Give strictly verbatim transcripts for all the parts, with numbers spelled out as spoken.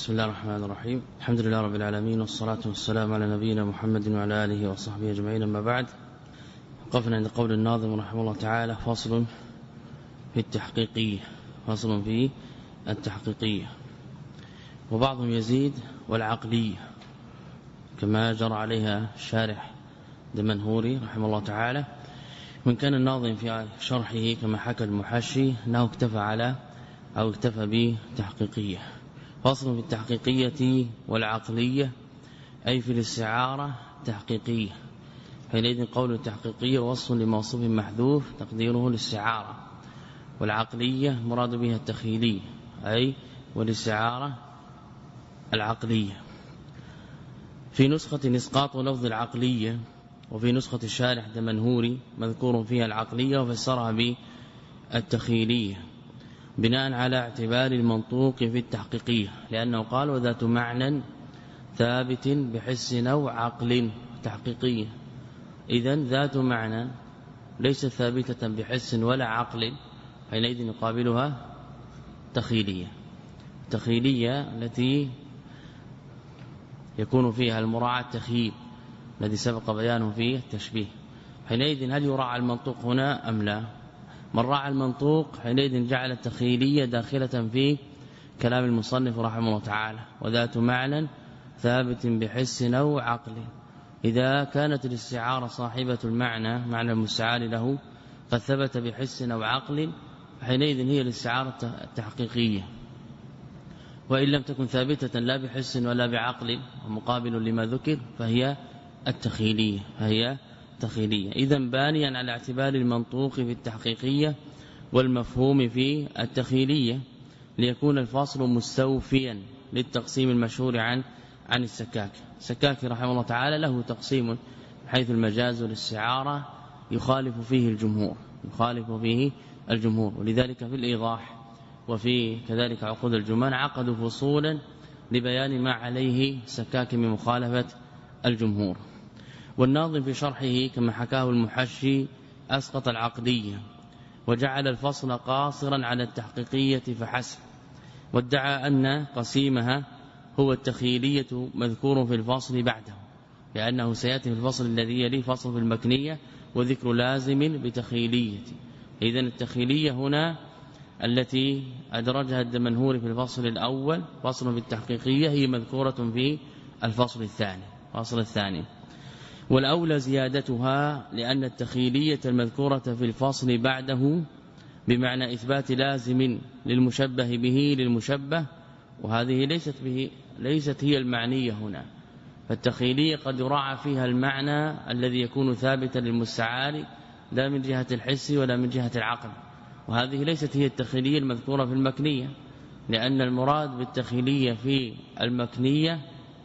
بسم الله الرحمن الرحيم. الحمد لله رب العالمين، والصلاة والسلام على نبينا محمد وعلى آله وصحبه أجمعين. أما بعد، وقفنا عند قول الناظم رحمه الله تعالى: فصل في التحقيقية. فصل في التحقيقية. وبعضهم يزيد والعقلية كما جرى عليها الشارح دمنهوري رحمه الله تعالى. من كان الناظم في شرحه كما حكى المحشي أنه اكتفى على أو اكتفى بتحقيقية. فصل في التحقيقية والعقلية، أي في الاستعارة تحقيقية. حينئذ قول التحقيقية وصف لموصوف محذوف تقديره الاستعارة، والعقلية مراد بها التخيلية، أي والاستعارة العقلية. في نسخة إسقاط لفظ العقلية، وفي نسخة الشارح دمنهوري مذكور فيها العقلية وفسرها بالتخيلية بناء على اعتبار المنطوق في التحقيقية، لأنه قال: وذات معنى ثابت بحس أو عقل تحقيقية. إذن ذات معنى ليست ثابتة بحس ولا عقل، حينئذ يقابلها تخيلية. تخيلية التي يكون فيها المراعاة التخييل الذي سبق بيانه في التشبيه. حينئذ هل يراعى المنطوق هنا أم لا؟ من راعى المنطوق حينئذ جعل التخيلية داخلة في كلام المصنف رحمه الله تعالى: وذات معنى ثابت بحس أو عقل. إذا كانت الاستعارة صاحبة المعنى، معنى المستعار له، قد ثبت بحس أو عقل، حينئذ هي الاستعارة التحقيقية. وإن لم تكن ثابتة لا بحس ولا بعقل ومقابل لما ذكر فهي التخيلية فهي تخيلية. إذن بانيا على اعتبار المنطوق في التحقيقية والمفهوم في التخيلية، ليكون الفاصل مستوفيا للتقسيم المشهور عن عن السكاك. السكاك رحمه الله تعالى له تقسيم حيث المجاز والاستعارة يخالف فيه الجمهور يخالف فيه الجمهور ولذلك في الإيضاح وفي كذلك عقود الجمان عقدوا فصولا لبيان ما عليه سكاك من مخالفة الجمهور. والناظم في شرحه كما حكاه المحشي أسقط العقدية وجعل الفصل قاصرا على التحقيقية فحسب، وادعى أن قسيمها هو التخيلية مذكور في الفصل بعده، لأنه سيأتي في الفصل الذي يليه فصل في المكنية وذكر لازم بتخيلية. إذن التخيلية هنا التي أدرجها الدمنهوري في الفصل الأول فصل في التحقيقية هي مذكورة في الفصل الثاني فصل الثاني والأولى زيادتها، لأن التخيلية المذكورة في الفصل بعده بمعنى إثبات لازم للمشبه به للمشبه، وهذه ليست به ليست هي المعنية هنا. فالتخيلية قد يراعى فيها المعنى الذي يكون ثابتا للمستعار لا من جهة الحس ولا من جهة العقل، وهذه ليست هي التخيلية المذكورة في المكنية، لأن المراد بالتخيلية في المكنية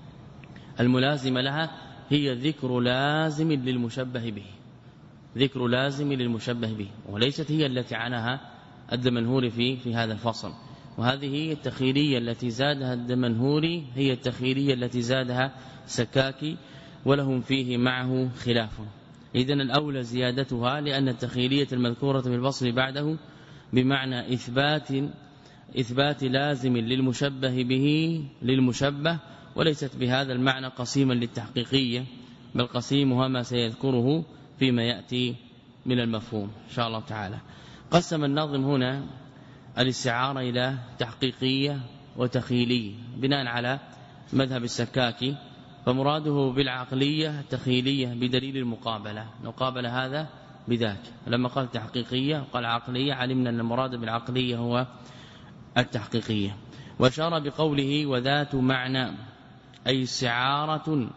الملازمة لها هي ذكر لازم للمشبه به ذكر لازم للمشبه به وليست هي التي عناها الدمنهوري في في هذا الفصل. وهذه هي التخيلية التي زادها الدمنهوري هي التخيلية التي زادها سكاكي، ولهم فيه معه خلاف. إذن الأولى زيادتها، لأن التخيلية المذكورة في الفصل بعده بمعنى إثبات إثبات لازم للمشبه به للمشبه، وليست بهذا المعنى قسيما للتحقيقية، بل قسيمها ما سيذكره فيما يأتي من المفهوم إن شاء الله تعالى. قسم الناظم هنا الاستعارة إلى تحقيقية وتخيلية بناء على مذهب السكاكي، فمراده بالعقلية تخيلية بدليل المقابلة، نقابل هذا بذاك. لما قال تحقيقية قال عقلية علمنا أن المراد بالعقلية هو التحقيقية. واشار بقوله وذات معنى أي استعارة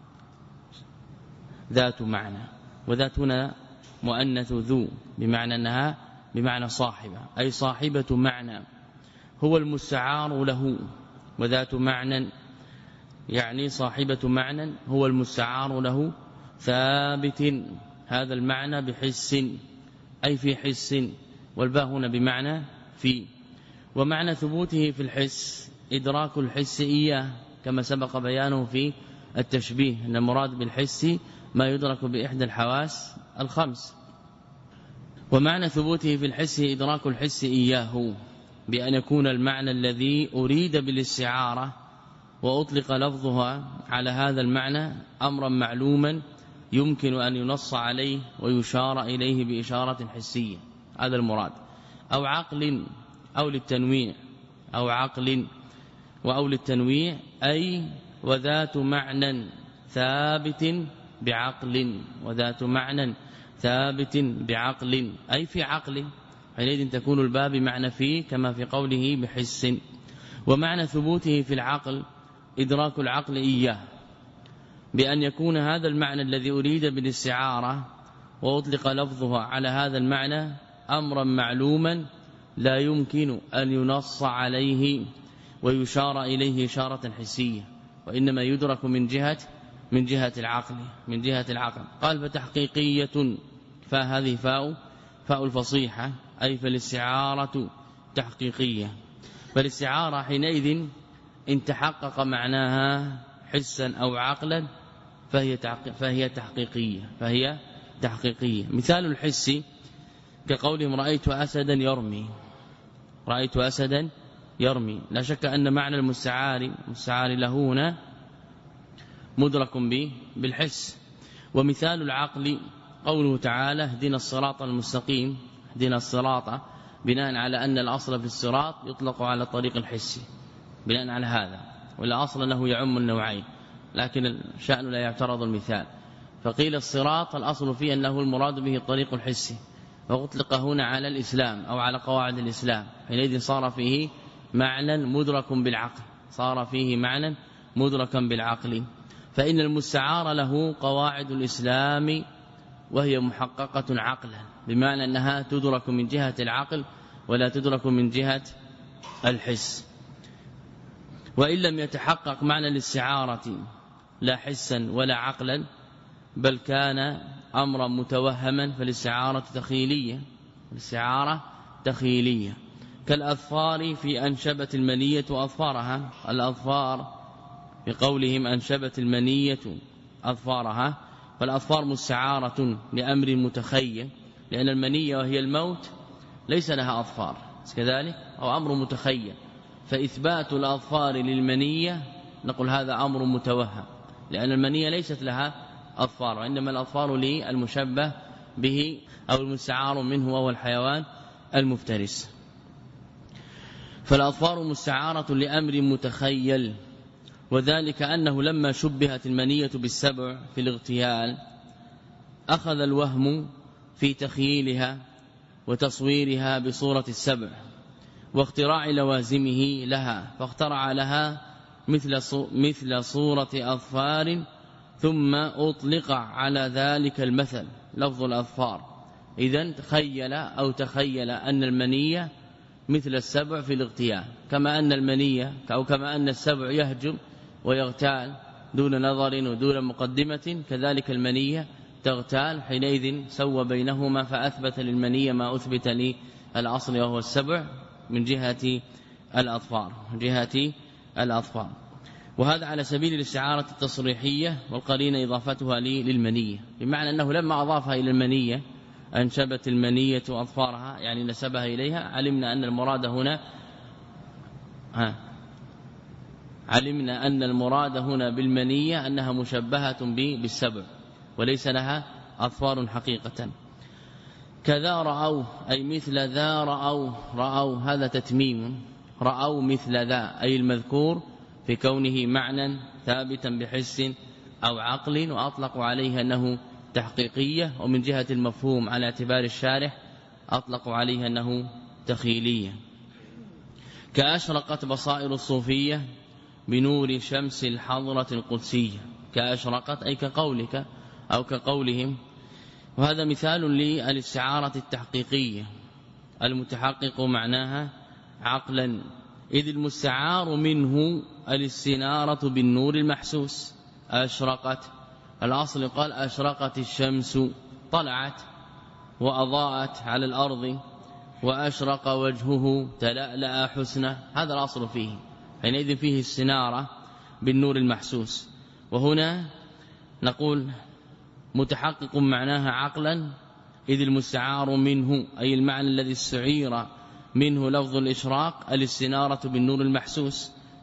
ذات معنى، وذات هنا مؤنث ذو بمعنى أنها بمعنى صاحبة، أي صاحبة معنى هو المستعار له. وذات معنى يعني صاحبة معنى هو المستعار له ثابت هذا المعنى بحس أي في حس، والباء هنا بمعنى في. ومعنى ثبوته في الحس إدراك الحس إياه كما سبق بيانه في التشبيه، أن المراد بالحس ما يدرك بإحدى الحواس الخمس. ومعنى ثبوته في الحس إدراك الحس إياه بأن يكون المعنى الذي أريد بالاستعارة وأطلق لفظها على هذا المعنى أمرا معلوما يمكن أن ينص عليه ويشار إليه بإشارة حسية، هذا المراد، أو عقل أو للتنويع أو عقل وأو للتنويع أي وذات معنى ثابت بعقل، وذات معنى ثابت بعقل أي في عقل، حينئذ تكون الباء بمعنى فيه كما في قوله بحس. ومعنى ثبوته في العقل إدراك العقل إياه، بأن يكون هذا المعنى الذي أريد بالاستعارة وأطلق لفظها على هذا المعنى أمرا معلوما لا يمكن أن ينص عليه ويشار إليه إشارة حسية، وإنما يدرك من جهة من جهة العقل من جهة العقل. قال فتحقيقية، فهذه فاء فاء الفصيحة، أي فالاستعارة تحقيقية. فالاستعارة حينئذ إن تحقق معناها حسا أو عقلا فهي فهي تحقيقية فهي تحقيقية. مثال الحس كقولهم رأيت أسدا يرمي، رأيت أسدا يرمي، لا شك أن معنى المستعار المستعار له هنا مدرك به بالحس. ومثال العقل قوله تعالى اهدنا الصراط المستقيم، اهدنا الصراط، بناء على أن الأصل في الصراط يطلق على الطريق الحسي بناء على هذا، ولا أصل له يعم النوعين، لكن الشأن لا يعترض المثال. فقيل الصراط الأصل فيه أنه المراد به الطريق الحسي، وأطلق هنا على الإسلام أو على قواعد الإسلام، حينئذ صار فيه معنى مدرك بالعقل، صار فيه معنى مدركا بالعقل. فإن المستعار له قواعد الإسلام وهي محققة عقلا، بمعنى أنها تدرك من جهة العقل ولا تدرك من جهة الحس. وإن لم يتحقق معنى الاستعارة لا حسا ولا عقلا بل كان أمرا متوهما فالاستعارة تخيلية، الاستعارة تخيلية كالأظفار في أنشبت المنية أظفارها. الأظفار بقولهم أنشبت المنية أظفارها، فالأظفار مستعارة لأمر متخيل، لأن المنية وهي الموت ليس لها أظفار كذلك، أو أمر متخيل، فإثبات الأظفار للمنية نقول هذا أمر متوهم، لأن المنية ليست لها أظفار، وإنما الأظفار للمشبه به أو المستعار منه وهو الحيوان المفترس. فالأظفار مستعارة لأمر متخيل، وذلك أنه لما شبهت المنية بالسبع في الاغتيال أخذ الوهم في تخييلها وتصويرها بصورة السبع واختراع لوازمه لها، فاخترع لها مثل مثل صورة أظفار، ثم أطلق على ذلك المثل لفظ الأظفار. إذن تخيل أو تخيل أن المنية مثل السبع في الاغتيال، كما أن المنية أو كما أن السبع يهجم ويغتال دون نظر ودون مقدمة، كذلك المنية تغتال، حينئذ سوى بينهما فأثبت للمنية ما أثبت للأصل وهو السبع من جهة الأظفار من جهة الأظفار. وهذا على سبيل الاستعارة التصريحية، والقرينة إضافتها للمنية، بمعنى أنه لما أضافها إلى المنية أنشبت المنية أظفارها، يعني نسبها إليها، علمنا أن المراد هنا ها علمنا أن المراد هنا بالمنية أنها مشبهة بالسبع وليس لها أظفار حقيقة. كذا رأوا أي مثل ذا رأوا، رأوا هذا تتميم، رأوا مثل ذا أي المذكور في كونه معنى ثابتا بحس أو عقل، وأطلقوا عليه أنه تحقيقية، ومن جهة المفهوم على اعتبار الشارح أطلقوا عليه أنه تخيلية. كأشرقت بصائر الصوفية بنور شمس الحضرة القدسية، كأشرقت أي كقولك أو كقولهم. وهذا مثال للاستعارة التحقيقية المتحقق معناها عقلا، إذ المستعار منه الاستنارة بالنور المحسوس. أشرقت الأصل قال أشرقت الشمس، طلعت وأضاءت على الأرض، وأشرق وجهه تلألأ حسنه، هذا الأصل فيه، حينئذ فيه استنارة بالنور المحسوس. وهنا نقول متحقق معناها عقلا، إذ المستعار منه أي المعنى الذي استعير منه لفظ الإشراق الاستنارة بالنور المحسوس،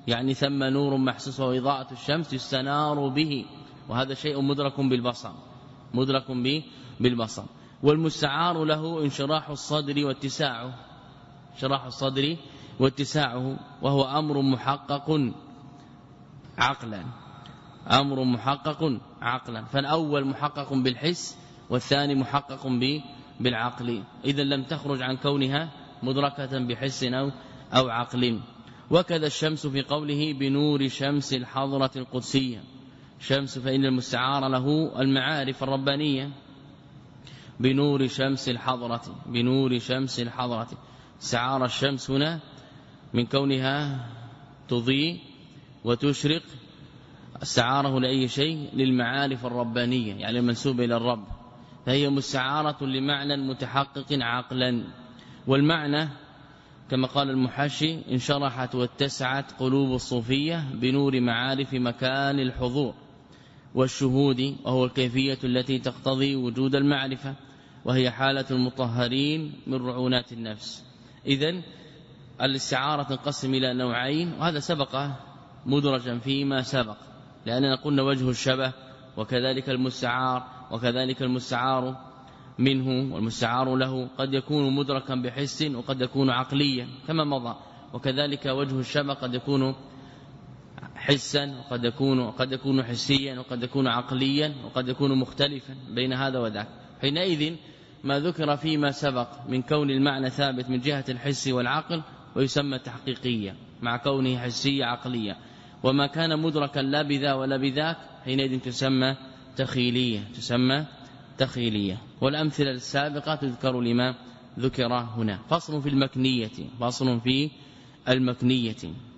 يعني ثم نور محسوس وإضاءة الشمس يستنار به، وهذا شيء مدرك بالبصر مدرك به بالبصر. والمستعار له انشراح الصدر واتساعه انشراح الصدر واتساعه وهو أمر محقق عقلا أمر محقق عقلا فالأول محقق بالحس والثاني محقق بالعقل، إذا لم تخرج عن كونها مدركة بحس أو, أو عقل. وكذا الشمس في قوله بنور شمس الحضرة القدسية، شمس فإن المستعار له المعارف الربانية، بنور شمس الحضرة بنور شمس الحضرة، استعار الشمس هنا من كونها تضيء وتشرق، استعاره لأي شيء للمعارف الربانية يعني المنسوبة إلى الرب، فهي مستعارة لمعنى متحقق عقلا. والمعنى كما قال المحشي انشرحت واتسعت قلوب الصوفية بنور معارف مكان الحضور والشهود، وهو الكيفية التي تقتضي وجود المعرفة، وهي حالة المطهرين من رعونات النفس. إذن الاستعارة تنقسم إلى نوعين، وهذا سبق مدرجا فيما سبق، لأننا قلنا وجه الشبه وكذلك المستعار وكذلك المستعار منه والمستعار له قد يكون مدركا بحس وقد يكون عقليا كما مضى، وكذلك وجه الشبه قد يكون حسا وقد يكون قد يكون حسيا وقد يكون عقليا وقد يكون مختلفا بين هذا وذاك. حينئذ ما ذكر فيما سبق من كون المعنى ثابت من جهة الحس والعقل ويسمى تحقيقية مع كونه حسية عقلية، وما كان مدركا لا بذا ولا بذاك حينئذ تسمى تخيلية تسمى تخيلية. والأمثلة السابقة تذكر لما ذكر هنا. فصل في المكنية فصل في المكنية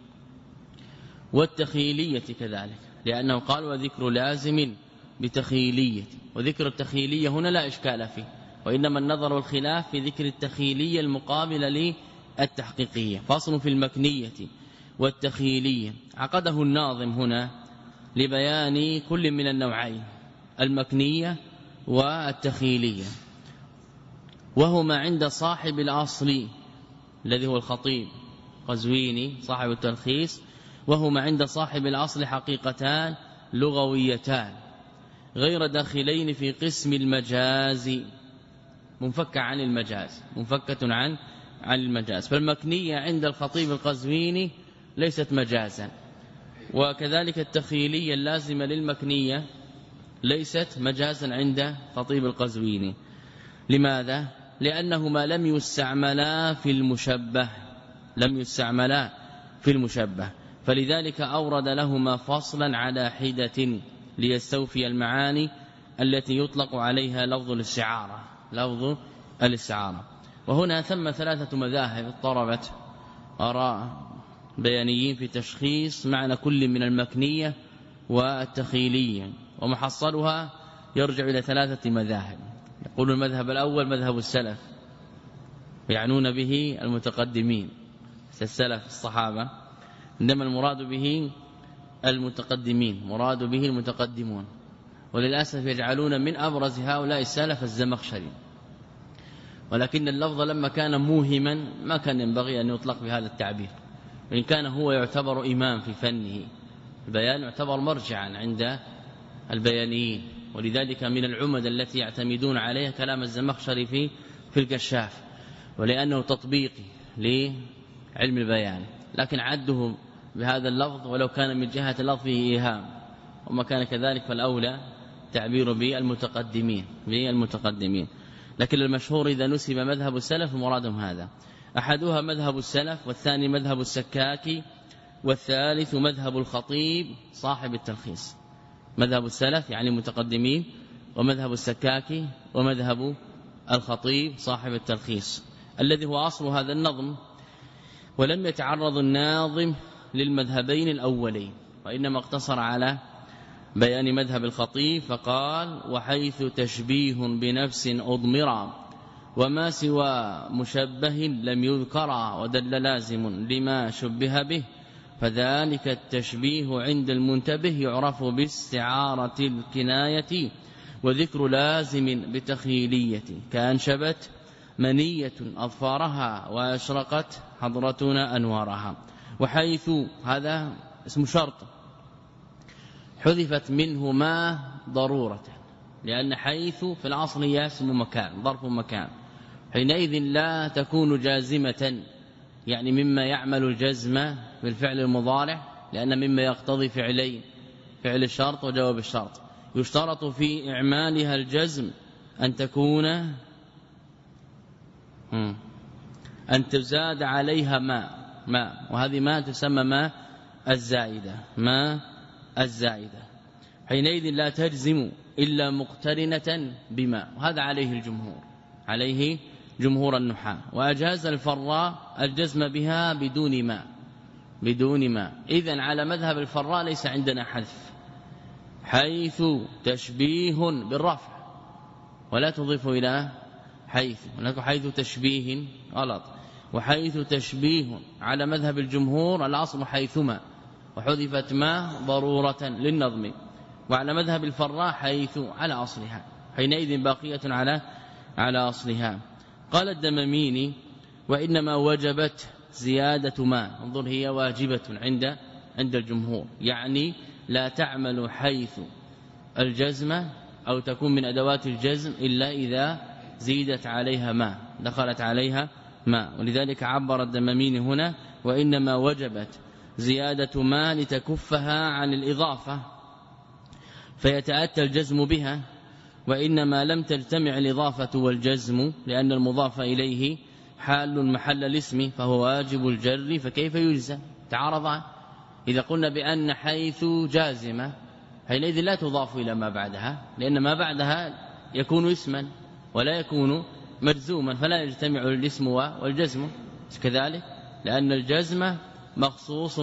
والتخيلية كذلك، لأنه قال وذكر لازم بتخيلية، وذكر التخيلية هنا لا إشكال فيه، وإنما النظر والخلاف في ذكر التخيلية المقابلة للتحقيقية. فصل في المكنية والتخيلية عقده الناظم هنا لبيان كل من النوعين المكنية والتخيلية، وهما عند صاحب الأصل الذي هو الخطيب قزويني صاحب التلخيص، وهما عند صاحب الأصل حقيقتان لغويتان غير داخلين في قسم المجاز، منفكة عن المجاز منفكة عن عن المجاز. فالمكنية عند الخطيب القزويني ليست مجازا، وكذلك التخيلية اللازمة للمكنية ليست مجازا عند خطيب القزويني. لماذا؟ لأنهما لم يستعملا في المشبه لم يستعملا في المشبه فلذلك أورد لهما فصلا على حدة ليستوفي المعاني التي يطلق عليها لفظ الاستعارة لفظ الاستعارة. وهنا ثم ثلاثة مذاهب اضطربت آراء بيانيين في تشخيص معنى كل من المكنية والتخيلية، ومحصلها يرجع إلى ثلاثة مذاهب. يقول المذهب الأول مذهب السلف، يعنون به المتقدمين السلف الصحابة، إنما المراد به المتقدمين مراد به المتقدمون، وللأسف يجعلون من أبرز هؤلاء السلف الزمخشري، ولكن اللفظ لما كان موهما ما كان ينبغي أن يطلق بهذا التعبير، وإن كان هو يعتبر إمام في فنه البيان يعتبر مرجعا عند البيانيين، ولذلك من العمد التي يعتمدون عليها كلام الزمخشري في في الكشاف، ولأنه تطبيقي لعلم البيان، لكن عده بهذا اللفظ ولو كان من جهة اللفظ فيه إيهام، وما كان كذلك فالأولى تعبير بالمتقدمين بالمتقدمين. لكن المشهور إذا نسب مذهب السلف مرادهم هذا، أحدها مذهب السلف، والثاني مذهب السكاكي، والثالث مذهب الخطيب صاحب التلخيص. مذهب السلف يعني المتقدمين، ومذهب السكاكي ومذهب الخطيب صاحب التلخيص الذي هو أصل هذا النظم. ولم يتعرض الناظم للمذهبين الأولين، وإنما اقتصر على بيان مذهب الخطيب فقال وحيث تشبيه بنفس أضمرا وما سوى مشبه لم يذكر ودل لازم لما شبه به، فذلك التشبيه عند المنتبه يعرف باستعارة الكناية، وذكر لازم بتخيلية كأنشبت منية أظفارها وأشرقت حضرتنا أنوارها. وحيث هذا اسم شرط حذفت منه ما ضرورة، لأن حيث في الأصل هي اسم مكان ظرف مكان، حينئذ لا تكون جازمة، يعني مما يعمل الجزم بالفعل المضارع، لأن مما يقتضي فعلين، فعل الشرط وجواب الشرط. يشترط في إعمالها الجزم أن تكون أن تزاد عليها ما ما وهذه ما تسمى ما الزائدة ما الزائدة حينئذ لا تجزم إلا مقترنة بما، وهذا عليه الجمهور عليه جمهور النحاة. وأجاز الفراء الجزم بها بدون ما بدون ما إذن على مذهب الفراء ليس عندنا حذف، حيث تشبيه بالرفع ولا تضيف إلى حيث، هناك حيث تشبيه غلط، وحيث تشبيه على مذهب الجمهور الأصل حيثما، وحذفت ما ضرورة للنظم، وعلى مذهب الفراء حيث على أصلها، حينئذ باقية على على أصلها. قال الدماميني وإنما وجبت زيادة ما، انظر هي واجبة عند عند الجمهور، يعني لا تعمل حيث الجزم أو تكون من أدوات الجزم إلا إذا زيدت عليها ما، دخلت عليها ما، ولذلك عبر الدماميني هنا وإنما وجبت زيادة ما لتكفها عن الإضافة فيتأتى الجزم بها، وإنما لم تجتمع الإضافة والجزم لأن المضاف إليه حال محل الاسم فهو واجب الجر، فكيف يجزم؟ تعارضان. إذا قلنا بأن حيث جازمة حينئذ لا تضاف إلى ما بعدها، لأن ما بعدها يكون اسما ولا يكون مجزوما، فلا يجتمع الاسم والجزم كذلك، لأن الجزم مخصوص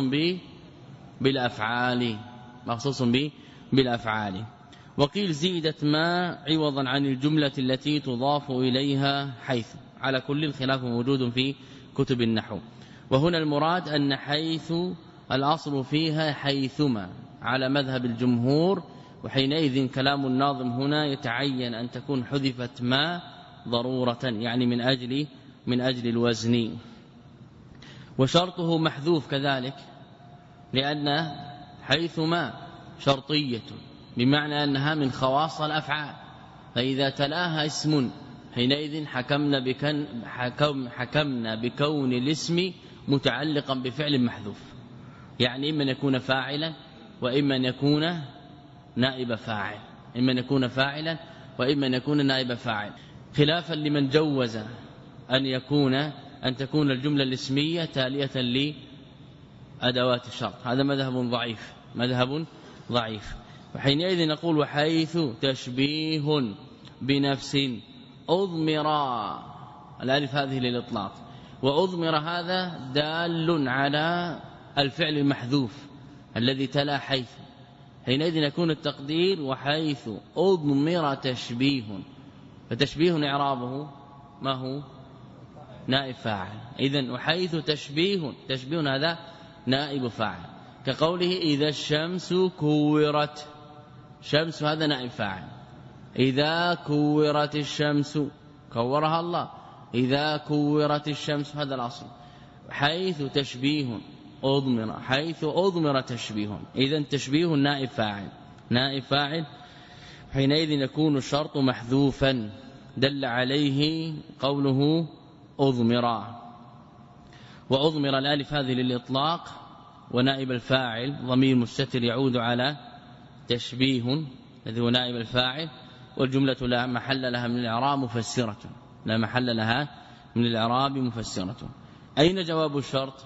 بالأفعال مخصوص بالأفعال. وقيل زيدت ما عوضا عن الجملة التي تضاف إليها حيث، على كل الخلاف موجود في كتب النحو. وهنا المراد أن حيث الأصل فيها حيثما على مذهب الجمهور، وحينئذ كلام الناظم هنا يتعين أن تكون حذفت ما ضرورة، يعني من أجل من أجل الوزن. وشرطه محذوف كذلك، لأن حيثما شرطية بمعنى أنها من خواص الأفعال، فإذا تلاها اسم حينئذ حكمنا بكن حكم حكمنا بكون الاسم متعلقا بفعل محذوف، يعني إما أن يكون فاعلا وإما أن يكون نائب فاعل، إما أن يكون فاعلا وإما أن يكون نائب فاعل، خلافا لمن جوز أن يكون أن تكون الجملة الاسمية تالية لأدوات الشرط. هذا مذهب ضعيف مذهب ضعيف وحينئذ نقول وحيث تشبيه بنفس أضمر، الألف هذه للإطلاق، وأضمر هذا دال على الفعل المحذوف الذي تلا حيث، حينئذ يكون التقدير وحيث أضمر تشبيه، فتشبيه إعرابه ما هو؟ نائب فاعل. إذن وحيث تشبيه تشبيه هذا نائب فاعل، كقوله إذا الشمس كورت، شمس هذا نائب فاعل، إذا كورت الشمس كورها الله، إذا كورت الشمس هذا الأصل. حيث تشبيه أضمر، حيث أضمر تشبيه، إذن تشبيه نائب فاعل نائب فاعل حينئذ يكون الشرط محذوفا دل عليه قوله أضمرا. وأضمر الألف هذه للإطلاق، ونائب الفاعل ضمير مستتر يعود على تشبيه الذي هو نائب الفاعل، والجملة لا محل لها من الإعراب مفسرة لا محل لها من الإعراب مفسرة. أين جواب الشرط؟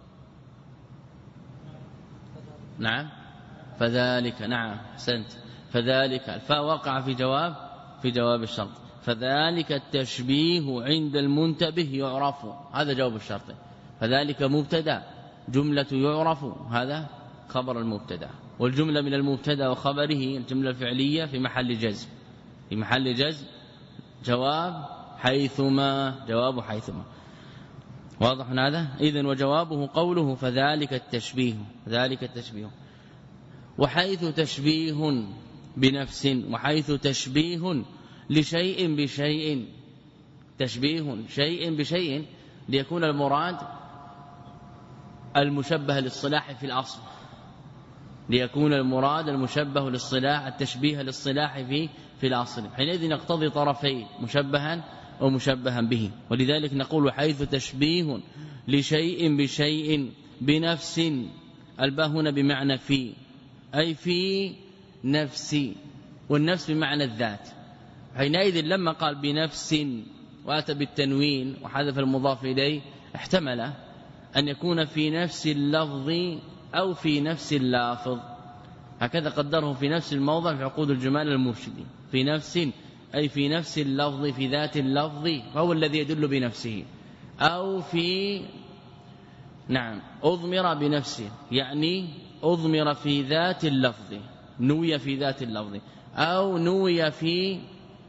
نعم فذلك، نعم أحسنت، فذلك الفاء وقع في جواب في جواب الشرط، فذلك التشبيه عند المنتبه يعرف، هذا جواب الشرط. فذلك مبتدا، جملة يعرف هذا خبر المبتدا، والجملة من المبتدا وخبره الجملة الفعلية في محل جزم في محل جزم جواب حيثما جواب حيثما واضح هذا. إذن وجوابه قوله فذلك التشبيه ذلك التشبيه. وحيث تشبيه بنفس، وحيث تشبيه لشيء بشيء، تشبيه شيء بشيء ليكون المراد المشبه للصلاح في الأصل، ليكون المراد المشبه للصلاح التشبيه للصلاح في في الأصل، حينئذ يقتضي طرفين مشبها ومشبها به. ولذلك نقول حيث تشبيه لشيء بشيء بنفس، الباء هنا بمعنى في، أي في نفسي، والنفس بمعنى الذات. حينئذ لما قال بنفس وأتى بالتنوين وحذف المضاف إليه احتمل أن يكون في نفس اللفظ أو في نفس اللافظ، هكذا قدره في نفس الموضع في عقود الجمال المرشدي، في نفس أي في نفس اللفظ في ذات اللفظ فهو الذي يدل بنفسه، أو في نعم أضمر بنفسه يعني أضمر في ذات اللفظ، نوي في ذات اللفظ، أو نوي في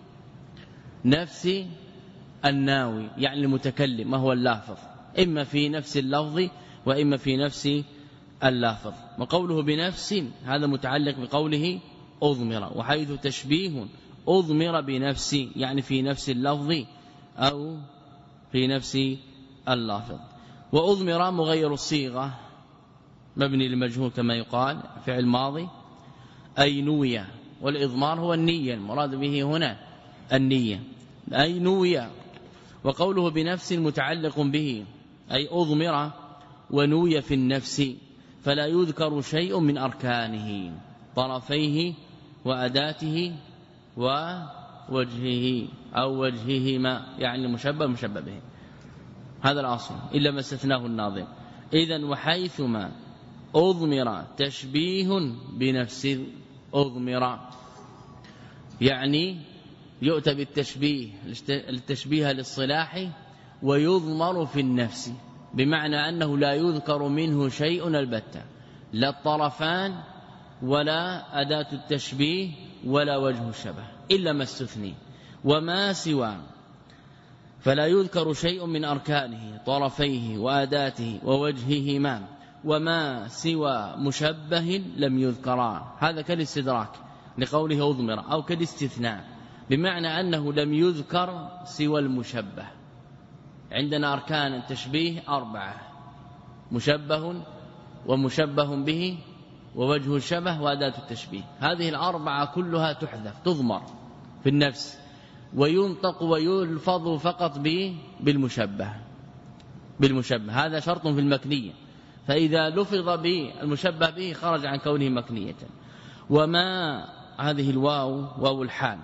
نفس الناوي يعني المتكلم ما هو اللافظ، إما في نفس اللفظ وإما في نفس اللافظ. وقوله بنفس هذا متعلق بقوله أضمر، وحيث تشبيه أضمر بنفسي يعني في نفس اللفظ أو في نفس اللافظ. وأضمر مغير الصيغة مبني للمجهول كما يقال فعل ماضي أي نوية، والإضمار هو النية، المراد به هنا النية أي نوية. وقوله بنفس متعلق به أي أضمر ونوي في النفس، فلا يذكر شيء من أركانه طرفيه وأداته ووجهه أو وجههما يعني مشبه مشبه به، هذا الأصل إلا ما استثناه الناظم. إذن وحيثما أضمر تشبيه بنفس، أضمر يعني يؤتى بالتشبيه التشبيه للصلاح ويضمر في النفس، بمعنى أنه لا يذكر منه شيء البتة، لا الطرفان ولا أداة التشبيه ولا وجه الشبه إلا ما استثني. وما سوى فلا يذكر شيء من أركانه طرفيه وأداته ووجههما، وما سوى مشبه لم يذكرا، هذا كالاستدراك لقوله أضمر أو كالاستثناء، بمعنى أنه لم يذكر سوى المشبه. عندنا أركان التشبيه أربعة: مشبه ومشبه به ووجه الشبه وأداة التشبيه، هذه الأربعة كلها تحذف تضمر في النفس، وينطق ويلفظ فقط بالمشبه بالمشبه هذا شرط في المكنية، فإذا لفظ بالمشبه به خرج عن كونه مكنية. وما هذه الواو واو الحال،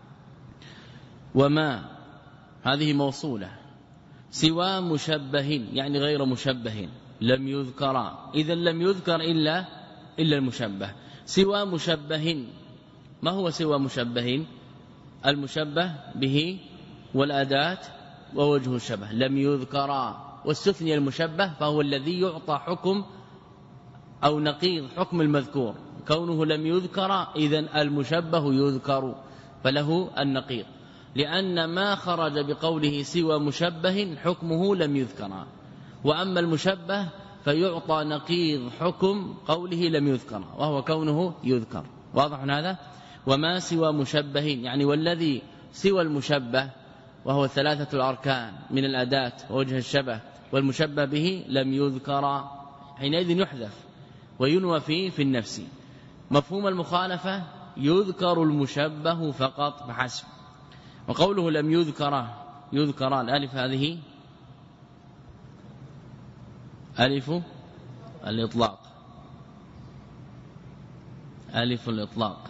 وما هذه موصولة، سوى مشبه يعني غير مشبه لم يذكر، إذا لم يذكر إلا إلا المشبه. سوى مشبه، ما هو سوى مشبه؟ المشبه به والأداة ووجه الشبه لم يذكرا، واستثني المشبه فهو الذي يعطى حكم أو نقيض حكم المذكور، كونه لم يذكر إذن المشبه يذكر فله النقيض، لأن ما خرج بقوله سوى مشبه حكمه لم يذكر، وأما المشبه فيعطى نقيض حكم قوله لم يذكر وهو كونه يذكر. واضح هذا؟ وما سوى مشبه يعني والذي سوى المشبه وهو ثلاثة الأركان من الأداة ووجه الشبه والمشبه به لم يذكر، حينئذ يحذف وينوى فيه في النفس. مفهوم المخالفة يذكر المشبه فقط فحسب. وقوله لم يذكر يذكر الألف هذه ألف الإطلاق، ألف الإطلاق،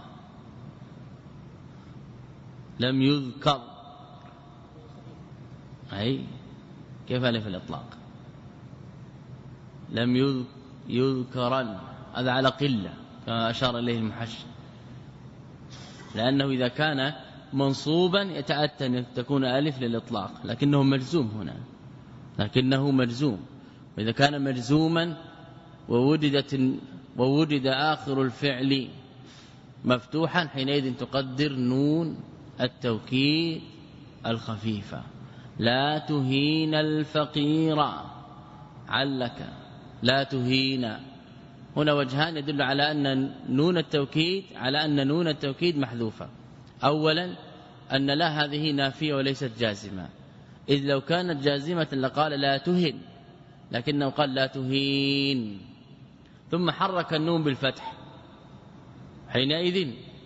لم يذكر أي كيف ألف الإطلاق؟ لم يذكرن هذا على قلة كما أشار إليه المحشي، لأنه إذا كان منصوبا يتأتى أن تكون ألف للإطلاق، لكنه مجزوم هنا، لكنه مجزوم. وإذا كان مجزوما ووجدت ووجد آخر الفعل مفتوحا حينئذ تقدر نون التوكيد الخفيفة، لا تهين الفقير علك، لا تهين. هنا وجهان يدل على أن نون التوكيد على أن نون التوكيد محذوفة. أولا أن لا هذه نافية وليست جازمة، إذ لو كانت جازمة لقال لا تهن، لكنه قال لا تهين، ثم حرك النون بالفتح، حينئذ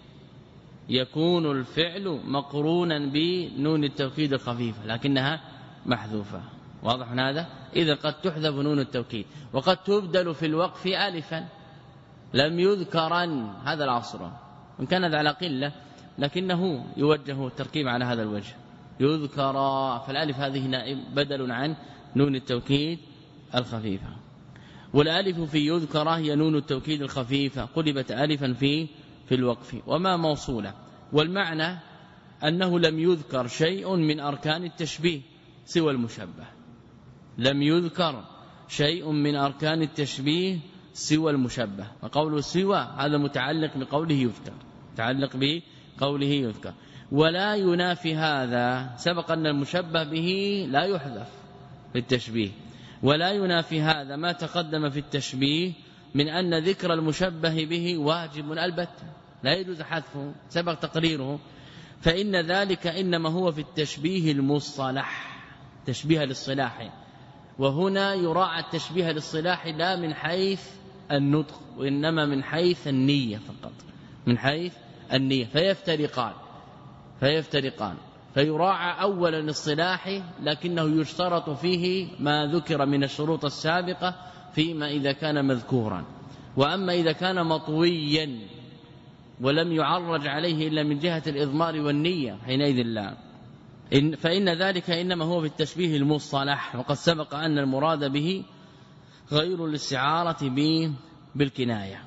يكون الفعل مقرونا بنون التوكيد الخفيفة لكنها محذوفة. واضح هذا؟ إذا قد تحذف نون التوكيد وقد تبدل في الوقف ألفا لم يذكرن، هذا العصر إن كان على قلة لكنه يوجه التركيب على هذا الوجه، يذكر، فالالف هذه نائب بدل عن نون التوكيد الخفيفة. والالف في يذكر هي نون التوكيد الخفيفة قلبت ألفا في في الوقف وما موصولة. والمعنى أنه لم يذكر شيء من أركان التشبيه سوى المشبه، لم يذكر شيء من أركان التشبيه سوى المشبه. وقوله سوى هذا متعلق بقوله يذكر، متعلق بقوله يذكر. ولا ينافي هذا، سبق أن المشبه به لا يحذف في التشبيه، ولا ينافي هذا ما تقدم في التشبيه من أن ذكر المشبه به واجب البتة لا يجوز حذفه، سبق تقريره. فإن ذلك إنما هو في التشبيه المصطلح، تشبيه للصلاح، وهنا يراعى التشبيه للصلاح لا من حيث النطق وإنما من حيث النية فقط، من حيث النية، فيفترقان فيفترقان فيراعى أولا الصلاح لكنه يشترط فيه ما ذكر من الشروط السابقة فيما إذا كان مذكورا. وأما إذا كان مطويا ولم يعرج عليه إلا من جهة الإضمار والنية حينئذ لا، إن فإن ذلك إنما هو في التشبيه المصطلح، وقد سبق أن المراد به غير الاستعارة به بالكناية.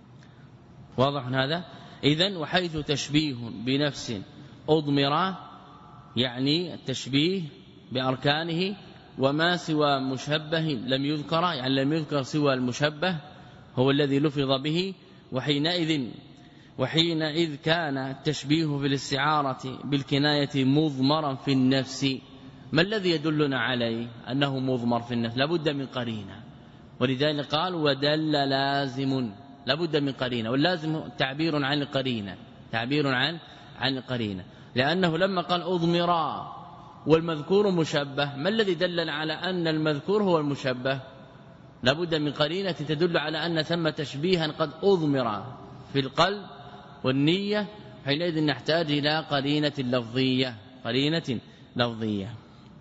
واضح هذا؟ إذن وحيث تشبيه بنفس أضمر يعني التشبيه بأركانه، وما سوى مشبه لم يذكر يعني لم يذكر سوى المشبه هو الذي لفظ به. وحينئذ وحينئذ كان التشبيه في الاستعارة بالكناية مضمرا في النفس. ما الذي يدلنا عليه أنه مضمر في النفس؟ لابد من قرينة، ولذلك قال ودل لازم، لابد من قرينة، واللازم تعبير عن القرينة، تعبير عن عن القرينة، لأنه لما قال أضمرا والمذكور مشبه، ما الذي دلنا على أن المذكور هو المشبه؟ لابد من قرينة تدل على أن ثم تشبيها قد أضمر في القلب والنية، حينئذ نحتاج إلى قرينة لفظية، قرينة لفظية،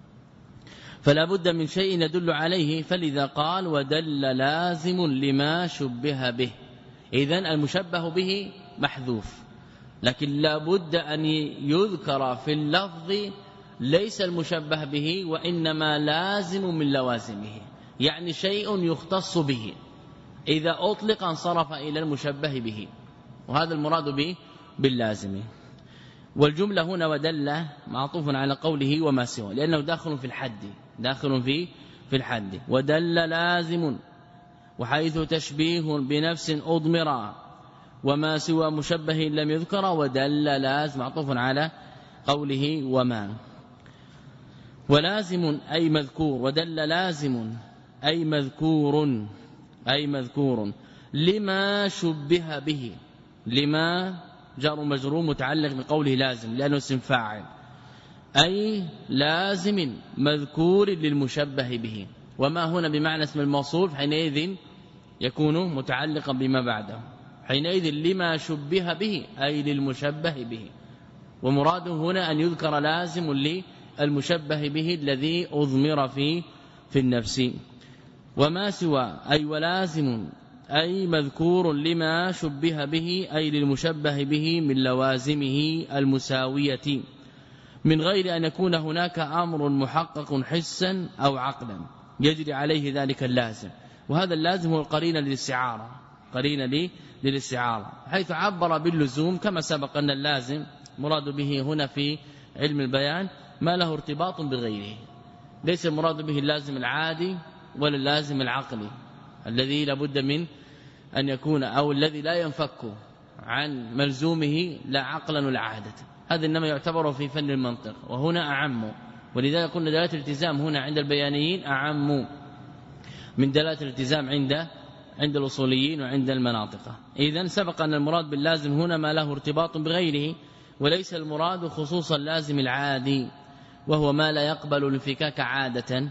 فلا بد من شيء يدل عليه. فلذا قال ودل لازم لما شبه به. إذن المشبه به محذوف، لكن لا بد أن يذكر في اللفظ ليس المشبه به وإنما لازم من لوازمه، يعني شيء يختص به، إذا أطلق انصرف إلى المشبه به، وهذا المراد به باللازم. والجملة هنا ودل معطوف على قوله وما سوى، لأنه داخل في الحد، داخل في في الحد. ودل لازم وحيث تشبيه بنفس أضمر وما سوى مشبه لم يذكر، ودل لازم معطوف على قوله وما. ولازم أي مذكور، ودل لازم أي مذكور، أي مذكور لما شبه به. لما جار مجرور متعلق بقوله لازم لأنه اسم فاعل، أي لازم مذكور للمشبه به. وما هنا بمعنى اسم الموصول، حينئذ يكون متعلقا بما بعده، حينئذ لما شبه به أي للمشبه به. ومراده هنا أن يذكر لازم للمشبه به الذي أضمر في في النفس. وما سوى أي ولازم أي مذكور لما شبه به أي للمشبه به من لوازمه المساوية، من غير أن يكون هناك أمر محقق حسا أو عقلا يجري عليه ذلك اللازم. وهذا اللازم هو القرينة للاستعارة، قرينة للاستعارة، حيث عبر باللزوم كما سبق أن اللازم مراد به هنا في علم البيان ما له ارتباط بغيره، ليس المراد به اللازم العادي ولا اللازم العقلي الذي لابد من أن يكون أو الذي لا ينفك عن ملزومه لا عقلا ولا عادة، هذا إنما يعتبر في فن المنطق، وهنا أعم. ولذلك قلنا دلالة الالتزام هنا عند البيانيين أعم من دلالة الالتزام عند عند الأصوليين وعند المناطق. إذن سبق أن المراد باللازم هنا ما له ارتباط بغيره، وليس المراد خصوص اللازم العادي وهو ما لا يقبل الانفكاك عادة،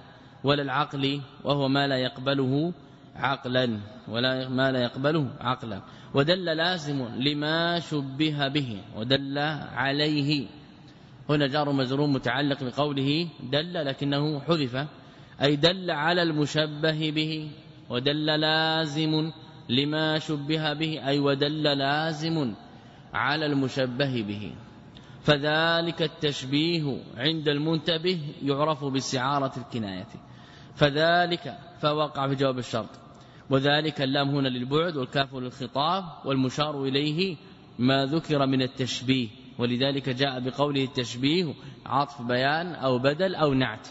ولا العقل وهو ما لا يقبله عقلا ولا ما لا يقبله عقلا. ودل لازم لما شبه به ودل عليه. هنا جار مجرور متعلق بقوله دل لكنه حذف، أي دل على المشبه به. ودل لازم لما شبه به أي ودل لازم على المشبه به. فذلك التشبيه عند المنتبه يعرف باستعارة الكناية. فذلك فوقع في جواب الشرط، وذلك اللام هنا للبعد والكاف للخطاب، والمشار إليه ما ذكر من التشبيه، ولذلك جاء بقوله التشبيه عطف بيان أو بدل أو نعت.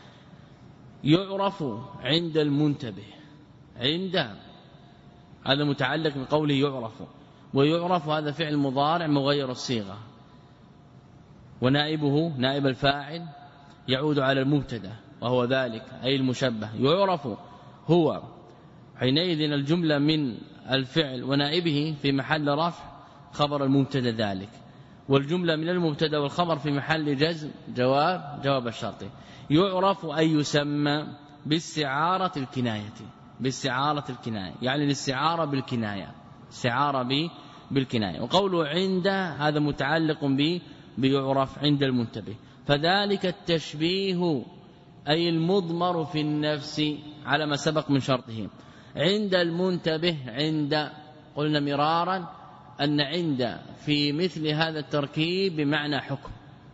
يعرف عند المنتبه، عند هذا متعلق بقوله يعرف، ويعرف هذا فعل مضارع مغير الصيغة، ونائبه نائب الفاعل يعود على المبتدا وهو ذلك أي المشبه. يعرف هو حينئذ الجملة من الفعل ونائبه في محل رفع خبر المبتدا ذلك، والجملة من المبتدا والخبر في محل جزم جواب جواب الشرط. يعرف أي يسمى باستعارة الكناية، باستعارة الكناية يعني الاستعارة بالكناية، استعارة بالكناية. وقوله عند هذا متعلق به بيعرف عند المنتبه. فذلك التشبيه أي المضمر في النفس على ما سبق من شرطه. عند المنتبه، عند قلنا مرارا أن عند في مثل هذا التركيب بمعنى حكم،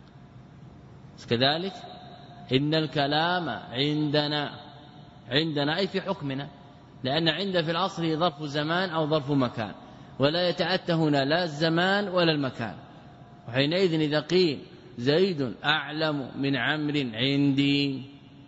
كذلك إن الكلام عندنا، عندنا أي في حكمنا، لأن عند في الأصل ظرف زمان أو ظرف مكان، ولا يتأتى هنا لا الزمان ولا المكان. وحينئذ إذا قيل زيد أعلم من عمرو عندي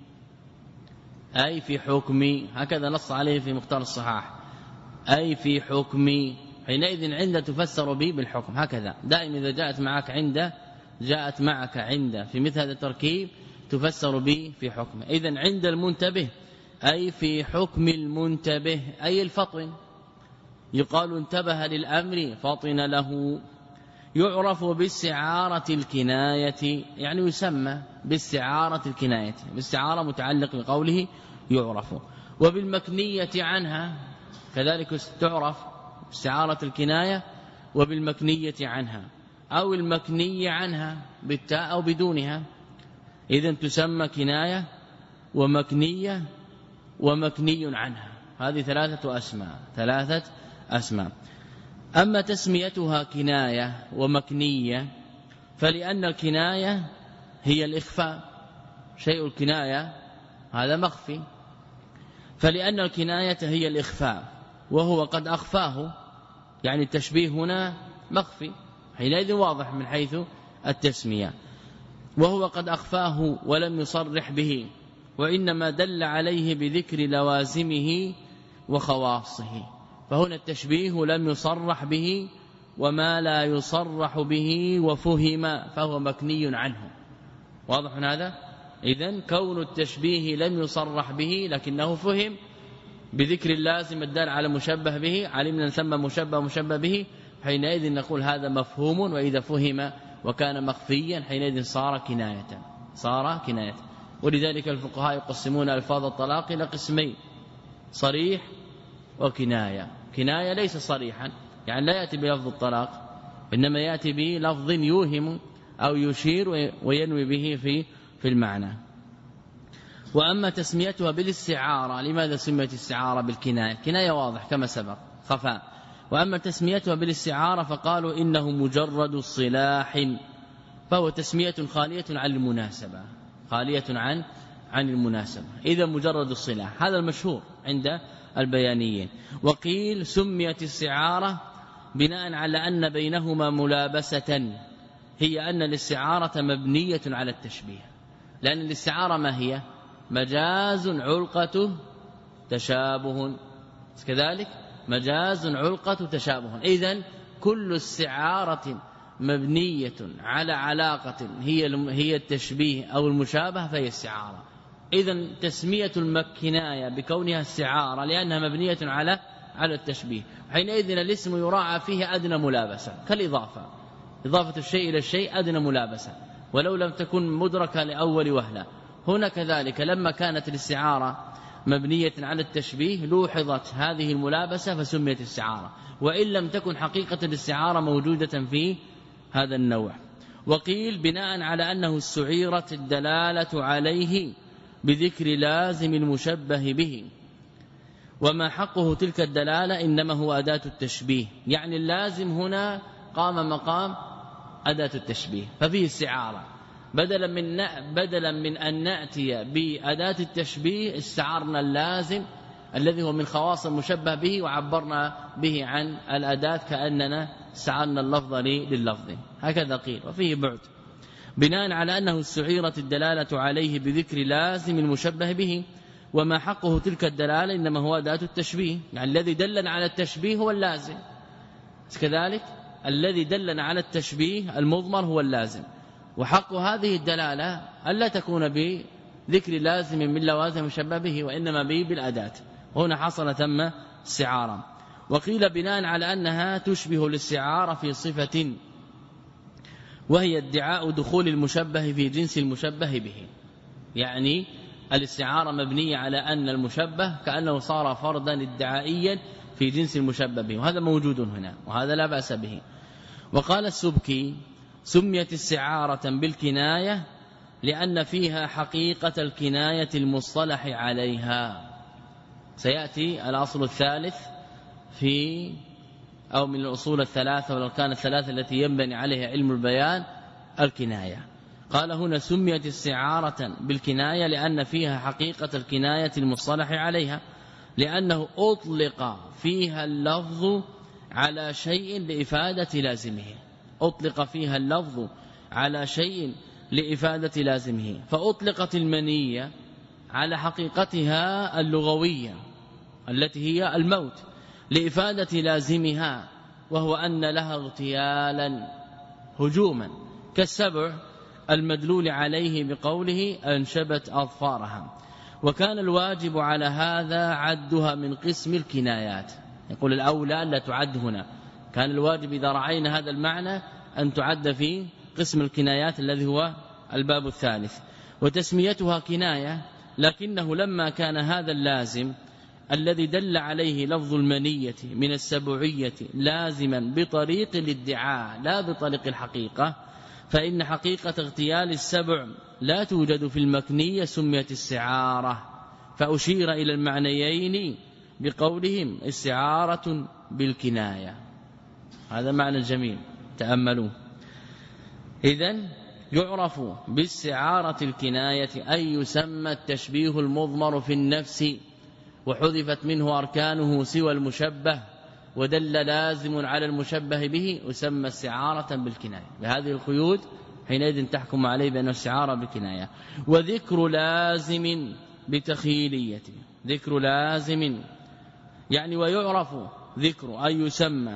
أي في حكمي، هكذا نص عليه في مختار الصحاح، أي في حكمي. حينئذ عند تفسر به بالحكم، هكذا دائما إذا جاءت معك عند جاءت معك عند في مثل هذا التركيب تفسر به في حكمه. إذن عند المنتبه أي في حكم المنتبه أي الفطن، يقال انتبه للأمر فطن له. يعرف باستعارة الكناية يعني يسمى باستعارة الكناية، باستعارة متعلق بقوله يعرف. وبالمكنية عنها كذلك تعرف استعارة الكناية، وبالمكنية عنها أو المكني عنها بالتاء أو بدونها. إذن تسمى كناية ومكنية ومكني عنها، هذه ثلاثة أسماء، ثلاثة أسماء. أما تسميتها كناية ومكنية فلأن الكناية هي الإخفاء، شيء الكناية هذا مخفي، فلأن الكناية هي الإخفاء وهو قد أخفاه، يعني التشبيه هنا مخفي، حينئذ واضح من حيث التسمية، وهو قد أخفاه ولم يصرح به، وإنما دل عليه بذكر لوازمه وخواصه. فهنا التشبيه لم يصرح به، وما لا يصرح به وفهم فهو مكني عنه. واضح هذا؟ إذن كون التشبيه لم يصرح به لكنه فهم بذكر اللازم الدال على مشبه به، علمنا ثم مشبه مشبه به، حينئذ نقول هذا مفهوم. وإذا فهم وكان مخفيا حينئذ صار كناية، صار كناية. ولذلك الفقهاء يقسمون ألفاظ الطلاق إلى قسمين: صريح وكناية. كناية ليس صريحا، يعني لا يأتي بلفظ الطلاق، إنما يأتي بلفظ يوهم أو يشير وينوي به في في المعنى. وأما تسميتها بالاستعارة، لماذا سميت الاستعارة بالكناية؟ كناية واضح كما سبق خفاء. وأما تسميتها بالاستعارة فقالوا إنه مجرد الصلاح، فهو تسمية خالية عن المناسبة، خالية عن عن المناسبة. إذا مجرد الصلاح هذا المشهور عند البيانيين. وقيل سميت استعارة بناء على أن بينهما ملابسة، هي أن الاستعارة مبنية على التشبيه، لأن الاستعارة ما هي؟ مجاز علقة تشابه، كذلك مجاز علقة تشابه. إذن كل استعارة مبنية على علاقة هي هي التشبيه أو المشابه فهي استعارة. إذن تسمية المكناية بكونها استعارة لأنها مبنية على على التشبيه، حينئذ الاسم يراعى فيه أدنى ملابسة، كالإضافة، إضافة الشيء إلى الشيء أدنى ملابسة ولو لم تكن مدركة لأول وهلة. هنا كذلك لما كانت الاستعارة مبنية على التشبيه لوحظت هذه الملابسة فسميت استعارة، وإن لم تكن حقيقة الاستعارة موجودة في هذا النوع. وقيل بناء على أنه استعيرت الدلالة عليه بذكر لازم المشبه به، وما حقه تلك الدلالة إنما هو أداة التشبيه، يعني اللازم هنا قام مقام أداة التشبيه، ففيه استعارة بدلا من بدلا من أن نأتي بأداة التشبيه استعارنا اللازم الذي هو من خواص المشبه به وعبرنا به عن الأداة كأننا استعارنا اللفظ لللفظ، هكذا قيل. وفيه بعد بناء على أنه استعيرت الدلالة عليه بذكر لازم المشبه به، وما حقه تلك الدلالة إنما هو أداة التشبيه، يعني الذي دلنا على التشبيه هو اللازم، كذلك الذي دلنا على التشبيه المضمر هو اللازم، وحق هذه الدلالة ألا تكون بذكر لازم من لوازم المشبه به وإنما به بالأداة. هنا حصل ثم استعارة. وقيل بناء على أنها تشبه الاستعارة في صفة، وهي ادعاء دخول المشبه في جنس المشبه به، يعني الاستعارة مبنية على أن المشبه كأنه صار فردا ادعائيا في جنس المشبه به، وهذا موجود هنا وهذا لا بأس به. وقال السبكي سميت استعارة بالكناية لأن فيها حقيقة الكناية المصطلح عليها. سيأتي الأصل الثالث في أو من الأصول الثلاثة والأركان الثلاثة التي ينبني عليها علم البيان الكناية. قال هنا سميت استعارة بالكناية لأن فيها حقيقة الكناية المصطلح عليها، لأنه أطلق فيها اللفظ على شيء لإفادة لازمه، أطلق فيها اللفظ على شيء لإفادة لازمه، فأطلقت المنية على حقيقتها اللغوية التي هي الموت لإفادة لازمها، وهو أن لها اغتيالا هجوما كالسبع المدلول عليه بقوله أنشبت أظفارها. وكان الواجب على هذا عدها من قسم الكنايات، يقول الأولى لا تعد هنا، كان الواجب إذا رأينا هذا المعنى أن تعد في قسم الكنايات الذي هو الباب الثالث. وتسميتها كناية لكنه لما كان هذا اللازم الذي دل عليه لفظ المنية من السبعية لازما بطريق الادعاء لا بطريق الحقيقة، فإن حقيقة اغتيال السبع لا توجد في المكنية سميت استعارة، فأشير إلى المعنيين بقولهم استعارة بالكناية. هذا معنى جميل تأملوا. إذن يعرف باستعارة الكناية أن يسمى التشبيه المضمر في النفس وحذفت منه أركانه سوى المشبه ودل لازم على المشبه به، يسمى استعارة بالكناية بهذه القيود، حينئذ تحكم عليه بأنه استعارة بالكناية. وذكر لازم بتخيلية، ذكر لازم يعني ويعرف ذكر أي يسمى،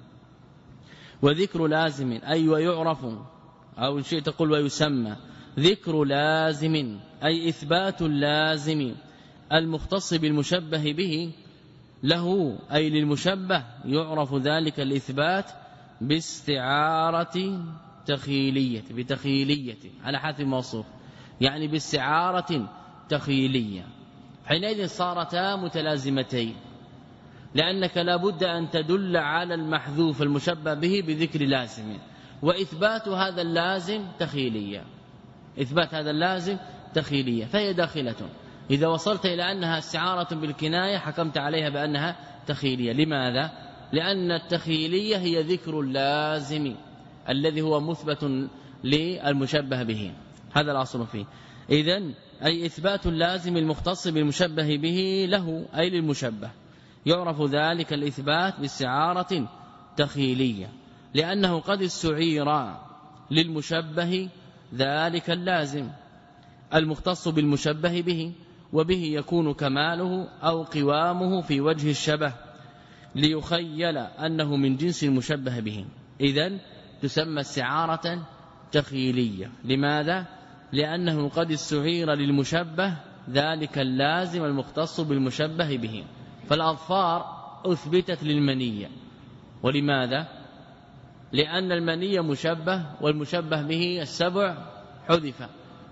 وذكر لازم أي ويعرف أو شيء تقول ويسمى، ذكر لازم أي إثبات اللازم المختص بالمشبه به له أي للمشبه، يعرف ذلك الإثبات باستعارة تخيلية، بتخيلية على حذف موصوف، يعني باستعارة تخيلية. حينئذ صارتا متلازمتين، لأنك لا بد أن تدل على المحذوف المشبه به بذكر لازم، وإثبات هذا اللازم تخيلية، إثبات هذا اللازم تخيلية، فهي داخلة. إذا وصلت إلى أنها استعارة بالكناية حكمت عليها بأنها تخيلية. لماذا؟ لأن التخيلية هي ذكر اللازم الذي هو مثبت للمشبه به، هذا الأصل فيه. إذن أي إثبات اللازم المختص بالمشبه به له أي للمشبه، يعرف ذلك الإثبات باستعارة تخيلية، لأنه قد استعير للمشبه ذلك اللازم المختص بالمشبه به، وبه يكون كماله أو قوامه في وجه الشبه ليخيل أنه من جنس المشبه به. إذن تسمى استعارة تخيلية. لماذا؟ لأنه قد استعير للمشبه ذلك اللازم المختص بالمشبه به. فالأظفار أثبتت للمنية، ولماذا؟ لأن المنية مشبه والمشبه به السبع حذف،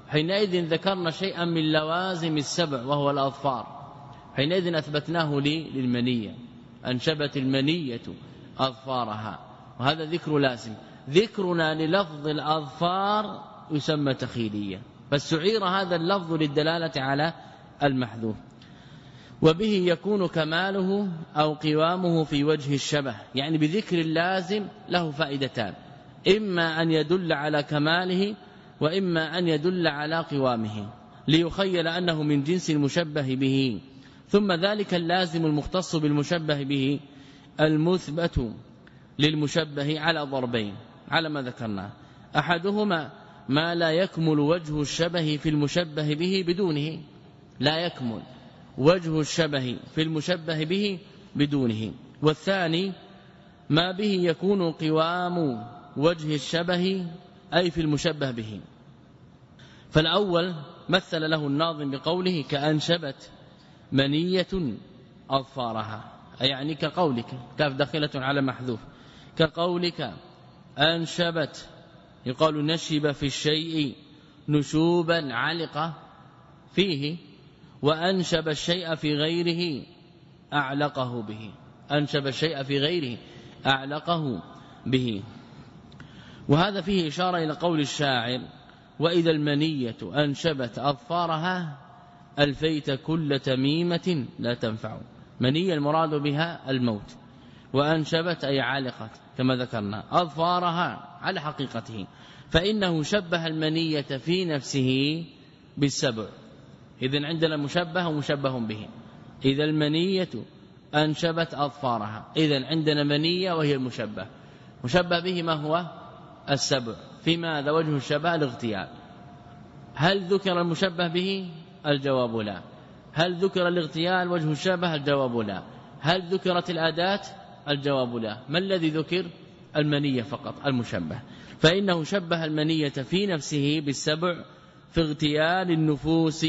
حينئذ ذكرنا شيئا من لوازم السبع وهو الأظفار، حينئذ أثبتناه لي للمنية، أنشبت المنية أظفارها، وهذا ذكر لازم. ذكرنا للفظ الأظفار يسمى تخيلية، فاستعير هذا اللفظ للدلالة على المحذوف. وبه يكون كماله أو قوامه في وجه الشبه، يعني بذكر اللازم له فائدتان، إما أن يدل على كماله وإما أن يدل على قوامه، ليخيل أنه من جنس المشبه به. ثم ذلك اللازم المختص بالمشبه به المثبت للمشبه على ضربين على ما ذكرنا، أحدهما ما لا يكمل وجه الشبه في المشبه به بدونه، لا يكمل وجه الشبه في المشبه به بدونه. والثاني ما به يكون قوام وجه الشبه أي في المشبه به. فالأول مثل له الناظم بقوله كأنشبت منية أظفارها، أي يعني كقولك، كاف داخلة على محذوف، كقولك أنشبت، يقال نشب في الشيء نشوبا علق فيه، وأنشب الشيء في غيره أعلقه به، أنشب الشيء في غيره أعلقه به. وهذا فيه إشارة إلى قول الشاعر وإذا المنية أنشبت أظفارها ألفيت كل تميمة لا تنفع. منية المراد بها الموت، وأنشبت أي علقت كما ذكرنا أظفارها على حقيقته، فإنه شبه المنية في نفسه بالسبع. إذن عندنا مشبه ومشبه به. إذا المنية أنشبت أظفارها، إذن عندنا منية وهي المشبه، مشبه به ما هو السبع. في ماذا وجه الشبه؟ الاغتيال. هل ذكر المشبه به؟ الجواب لا. هل ذكر الاغتيال وجه الشبه؟ الجواب لا. هل ذكرت الأداة؟ الجواب لا. ما الذي ذكر؟ المنية فقط المشبه. فإنه شبه المنية في نفسه بالسبع في اغتيال النفوس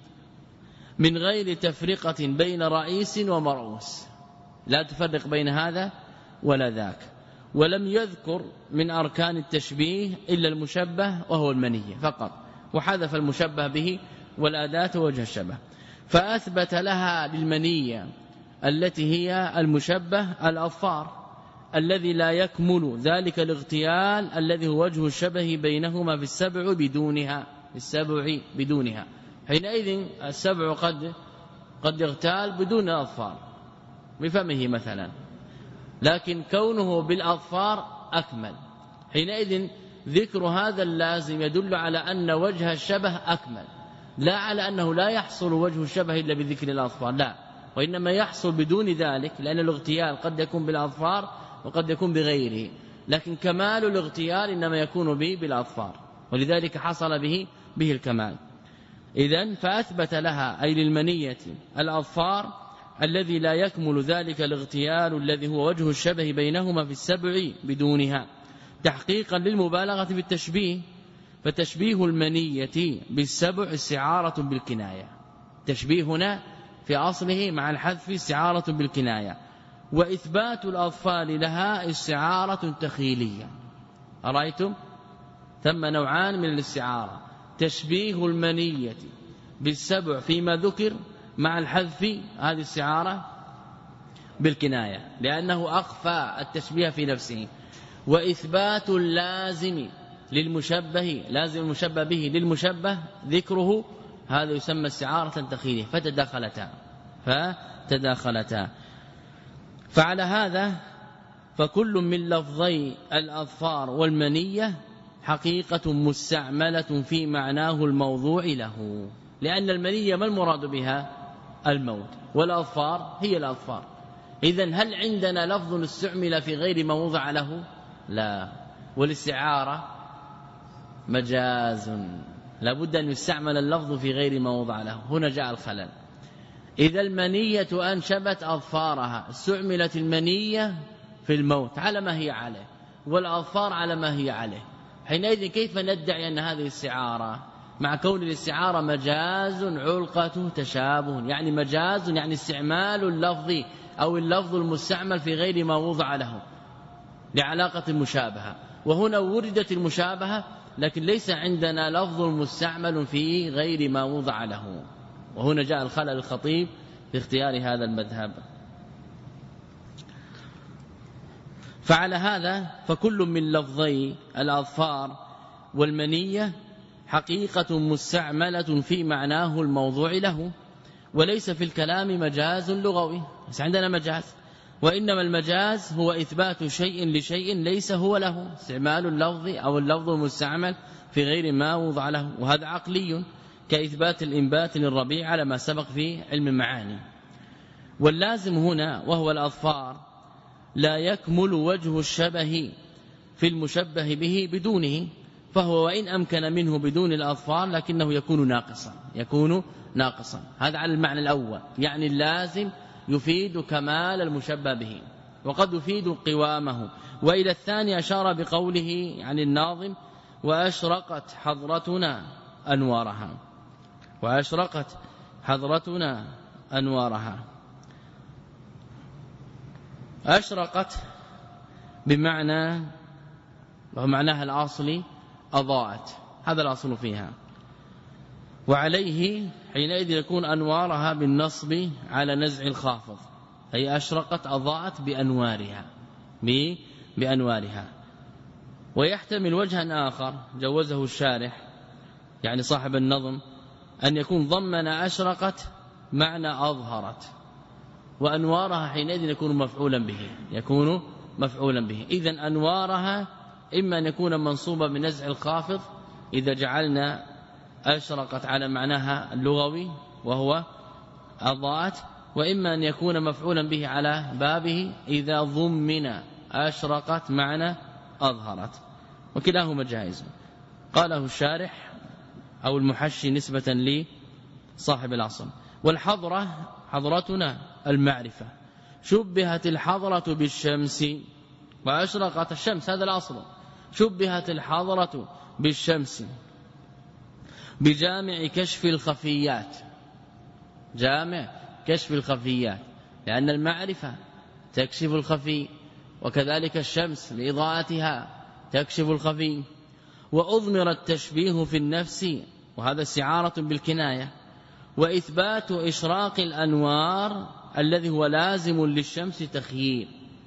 من غير تفرقة بين رئيس ومرؤوس، لا تفرق بين هذا ولا ذاك. ولم يذكر من أركان التشبيه إلا المشبه وهو المنية فقط، وحذف المشبه به والأداة وجه الشبه، فأثبت لها للمنية التي هي المشبه الأظفار الذي لا يكمل ذلك الاغتيال الذي هو وجه الشبه بينهما في السبع بدونها، في السبع بدونها. حينئذ السبع قد قد يغتال بدون أظفار بفمه مثلا، لكن كونه بالأظفار أكمل. حينئذ ذكر هذا اللازم يدل على أن وجه الشبه أكمل، لا على أنه لا يحصل وجه الشبه إلا بذكر الأظفار، لا، وإنما يحصل بدون ذلك، لأن الاغتيال قد يكون بالأظفار وقد يكون بغيره، لكن كمال الاغتيال إنما يكون به بالأظفار، ولذلك حصل به به الكمال. إذن فأثبت لها أي للمنية الأظفار الذي لا يكمل ذلك الاغتيال الذي هو وجه الشبه بينهما في السبع بدونها، تحقيقا للمبالغة في التشبيه. فتشبيه المنية بالسبع استعارة بالكناية، تشبيه هنا في أصله مع الحذف استعارة بالكناية، وإثبات الأظفار لها استعارة تخيلية. أرأيتم؟ ثم نوعان من الاستعارة، تشبيه المنية بالسبع فيما ذكر مع الحذف، هذه استعارة بالكناية لأنه أخفى التشبيه في نفسه، وإثبات اللازم للمشبه، لازم المشبه به للمشبه ذكره، هذا يسمى استعارة تخيلية، فتداخلتا فتداخلتا فعلى هذا فكل من لفظي الأظفار والمنية حقيقة مستعملة في معناه الموضوع له، لأن المنية ما المراد بها؟ الموت، والأظفار هي الأظفار. إذن هل عندنا لفظ استعمل في غير ما وضع له؟ لا. والاستعارة مجاز، لابد أن يستعمل اللفظ في غير ما وضع له، هنا جاء الخلل. إذا المنية أنشبت أظفارها، استعملت المنية في الموت على ما هي عليه، والأظفار على ما هي عليه، حينئذ كيف ندعي أن هذه استعارة مع كون الاستعارة مجاز علقة تشابه؟ يعني مجاز يعني استعمال اللفظ أو اللفظ المستعمل في غير ما وضع له لعلاقة المشابهة، وهنا وردت المشابهة لكن ليس عندنا لفظ مستعمل في غير ما وضع له. وهنا جاء الخلل الخطيب في اختيار هذا المذهب. فعلى هذا فكل من لفظي الأظفار والمنية حقيقة مستعملة في معناه الموضوع له، وليس في الكلام مجاز لغوي. بس عندنا مجاز، وإنما المجاز هو إثبات شيء لشيء ليس هو له، استعمال اللفظ أو اللفظ المستعمل في غير ما وضع له، وهذا عقلي كإثبات الإنبات للربيع على ما سبق في علم المعاني. واللازم هنا وهو الأظفار لا يكمل وجه الشبه في المشبه به بدونه، فهو وإن أمكن منه بدون الأظفار لكنه يكون ناقصا، يكون ناقصا. هذا على المعنى الأول، يعني اللازم يفيد كمال المشبه به وقد يفيد قوامه. وإلى الثاني أشار بقوله عن الناظم: وأشرقت حضرتنا أنوارها، وأشرقت حضرتنا أنوارها. أشرقت بمعنى ومعناها الأصلي أضاءت، هذا الأصل فيها، وعليه حينئذ يكون أنوارها بالنصب على نزع الخافض، أي أشرقت أضاءت بأنوارها بأنوارها. ويحتمل وجها آخر جوزه الشارح يعني صاحب النظم أن يكون ضمن أشرقت معنى أظهرت، وأنوارها حينئذ يكون مفعولا به، يكون مفعولا به. إذن أنوارها إما أن يكون منصوبا بنزع الخافض إذا جعلنا أشرقت على معناها اللغوي وهو أضاءت، وإما أن يكون مفعولا به على بابه إذا ضمن أشرقت معنى أظهرت، وكلاهما جائز. قاله الشارح أو المحشي نسبة لصاحب العصم. والحضرة حضرتنا المعرفة، شبهت الحضرة بالشمس وأشرقت الشمس، هذا الأصل. شبهت الحضرة بالشمس بجامع كشف الخفيات، جامع كشف الخفيات، لأن المعرفة تكشف الخفي، وكذلك الشمس لإضاءتها تكشف الخفي. وأضمر التشبيه في النفس، وهذا استعارة بالكناية. وإثبات إشراق الأنوار الذي هو لازم للشمس تخييل،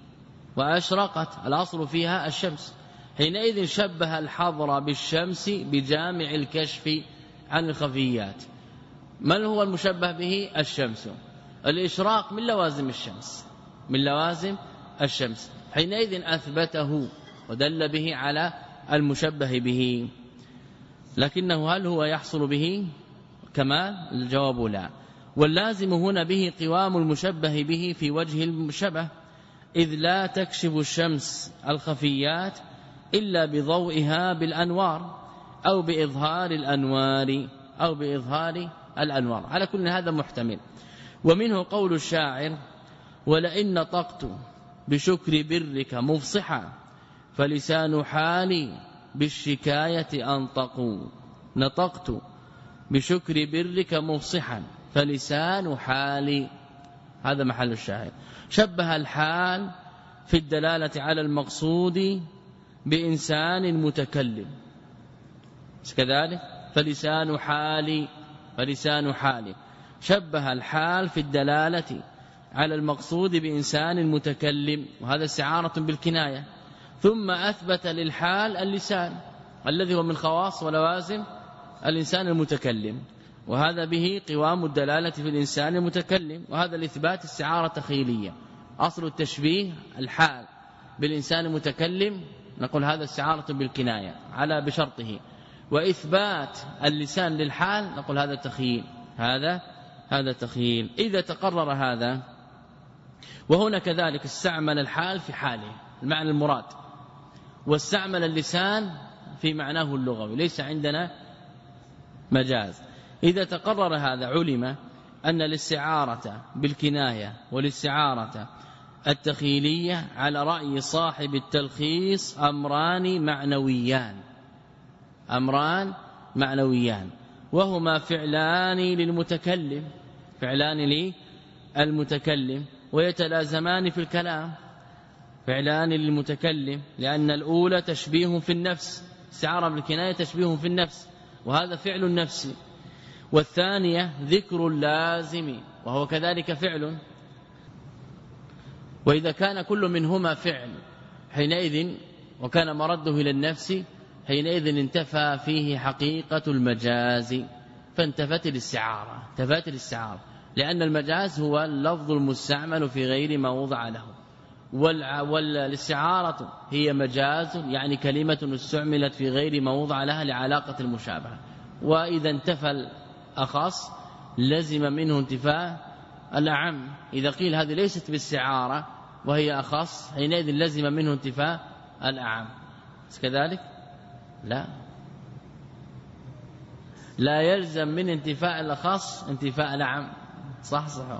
وأشرقت الأصل فيها الشمس، حينئذ شبه الحضر بالشمس بجامع الكشف عن الخفيات. من هو المشبه به؟ الشمس. الإشراق من لوازم الشمس، من لوازم الشمس، حينئذ أثبته ودل به على المشبه به. لكنه هل هو يحصل به كمال؟ الجواب لا. واللازم هنا به قوام المشبه به في وجه المشبه، إذ لا تكشف الشمس الخفيات إلا بضوئها بالأنوار أو بإظهار الأنوار أو بإظهار الأنوار. على كل هذا محتمل. ومنه قول الشاعر: ولئن نطقت بشكر برك مفصحا فلسان حالي بالشكاية أنطق. نطقت بشكر برك مفصحا فلسان حالي، هذا محل الشاعر. شبه الحال في الدلالة على المقصود بإنسان متكلم كذلك، فلسان حالي فلسان حالي. شبه الحال في الدلالة على المقصود بإنسان متكلم، وهذا استعارة بالكناية. ثم أثبت للحال اللسان الذي هو من خواص ولوازم الإنسان المتكلم، وهذا به قوام الدلالة في الإنسان المتكلم، وهذا الإثبات استعارة تخيلية. أصل التشبيه الحال بالإنسان المتكلم، نقول هذا استعارة بالكناية على بشرطه. وإثبات اللسان للحال نقول هذا تخيل، هذا هذا تخيل. إذا تقرر هذا، وهنا كذلك استعمل الحال في حاله المعنى المراد، واستعمل اللسان في معناه اللغوي، ليس عندنا مجاز. إذا تقرر هذا علم أن الاستعارة بالكناية والاستعارة التخيلية على رأي صاحب التلخيص أمران معنويان، أمران معنويان، وهما فعلان للمتكلم، فعلان للمتكلم، ويتلازمان في الكلام. فعلان للمتكلم لأن الأولى تشبيه في النفس استعارة بالكناية تشبيه في النفس وهذا فعل نفسي. والثانية ذكر اللازم وهو كذلك فعل، وإذا كان كل منهما فعل حينئذ وكان مرده إلى النفس حينئذ انتفى فيه حقيقة المجاز فانتفت الاستعارة، انتفت الاستعارة لأن المجاز هو اللفظ المستعمل في غير ما وضع له، والاستعارة هي مجاز يعني كلمة استعملت في غير ما وضع لها لعلاقة المشابهة. وإذا انتفى الأخص لزم منه انتفاء الأعم. إذا قيل هذه ليست باستعارة وهي أخص حينئذ لزم منه انتفاء الأعم، كذلك لا لا يلزم من انتفاء الأخص انتفاء الأعم، صح صح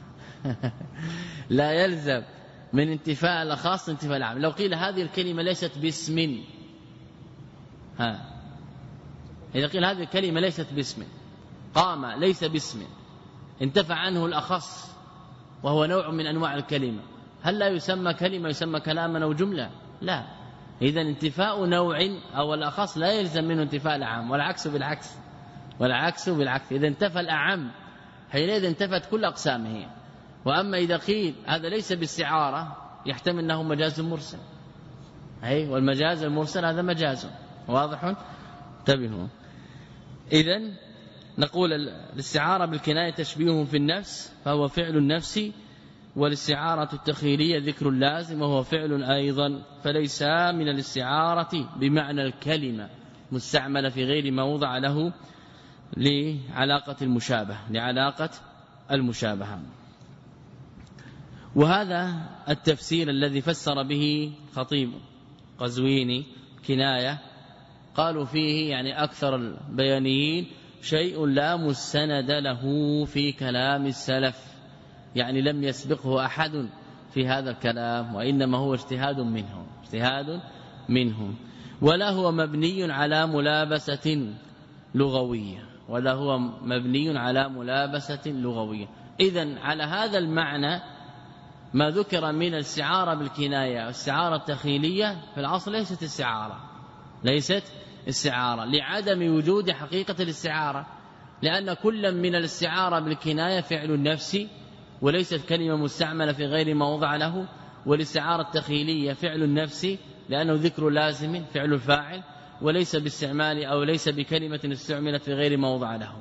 لا يلزم من انتفاء الأخص انتفاء الأعم. لو قيل هذه الكلمة ليست باسم، ها إذا قيل هذه الكلمة ليست باسم، قام ليس باسم، انتفى عنه الأخص وهو نوع من أنواع الكلمة، هل لا يسمى كلمة يسمى كلاما أو جملة؟ لا. إذا انتفاء نوع أو الأخص لا يلزم منه انتفاء الأعم، والعكس بالعكس والعكس بالعكس. إذا انتفى الأعم حينئذ انتفت كل أقسامه. وأما إذا قيل هذا ليس باستعارة يحتمل أنه مجاز مرسل، أي والمجاز المرسل هذا مجاز واضح. انتبهوا. إذن نقول الاستعارة بالكناية تشبيه في النفس فهو فعل النفس، والاستعارة التخيلية ذكر اللازم وهو فعل أيضا، فليس من الاستعارة بمعنى الكلمة مستعملة في غير ما وضع له لعلاقة المشابهة لعلاقة المشابهة. وهذا التفسير الذي فسر به خطيب قزويني كناية قالوا فيه يعني أكثر البيانيين شيء لا مستند له في كلام السلف، يعني لم يسبقه أحد في هذا الكلام وإنما هو اجتهاد منهم اجتهاد منهم ولا هو مبني على ملابسة لغوية ولا هو مبني على ملابسة لغوية. إذن على هذا المعنى ما ذكر من الاستعارة بالكناية والاستعارة التخيلية في الأصل ليست استعارة ليست استعارة لعدم وجود حقيقة الاستعارة، لأن كل من الاستعارة بالكناية فعل النفس وليست كلمة مستعملة في غير ما وضع له، والاستعارة التخيلية فعل النفس لأنه ذكر لازم فعل الفاعل وليس باستعمال أو ليس بكلمة استعملت في غير ما وضع له.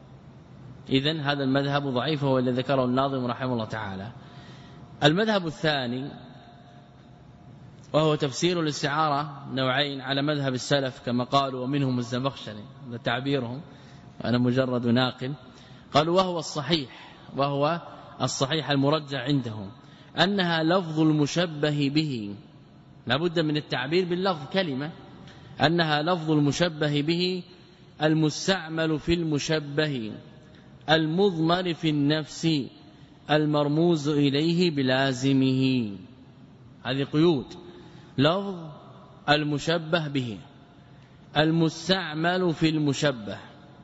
إذن هذا المذهب ضعيف هو الذي ذكره الناظم رحمه الله تعالى. المذهب الثاني وهو تفسير الاستعارة نوعين على مذهب السلف كما قالوا، ومنهم الزمخشري هذا تعبيرهم وأنا مجرد ناقل، قالوا وهو الصحيح وهو الصحيح المرجع عندهم أنها لفظ المشبه به، لابد من التعبير باللفظ كلمة، أنها لفظ المشبه به المستعمل في المشبه المضمر في النفس المرموز إليه بلازمه. هذه قيود، لفظ المشبه به المستعمل في المشبه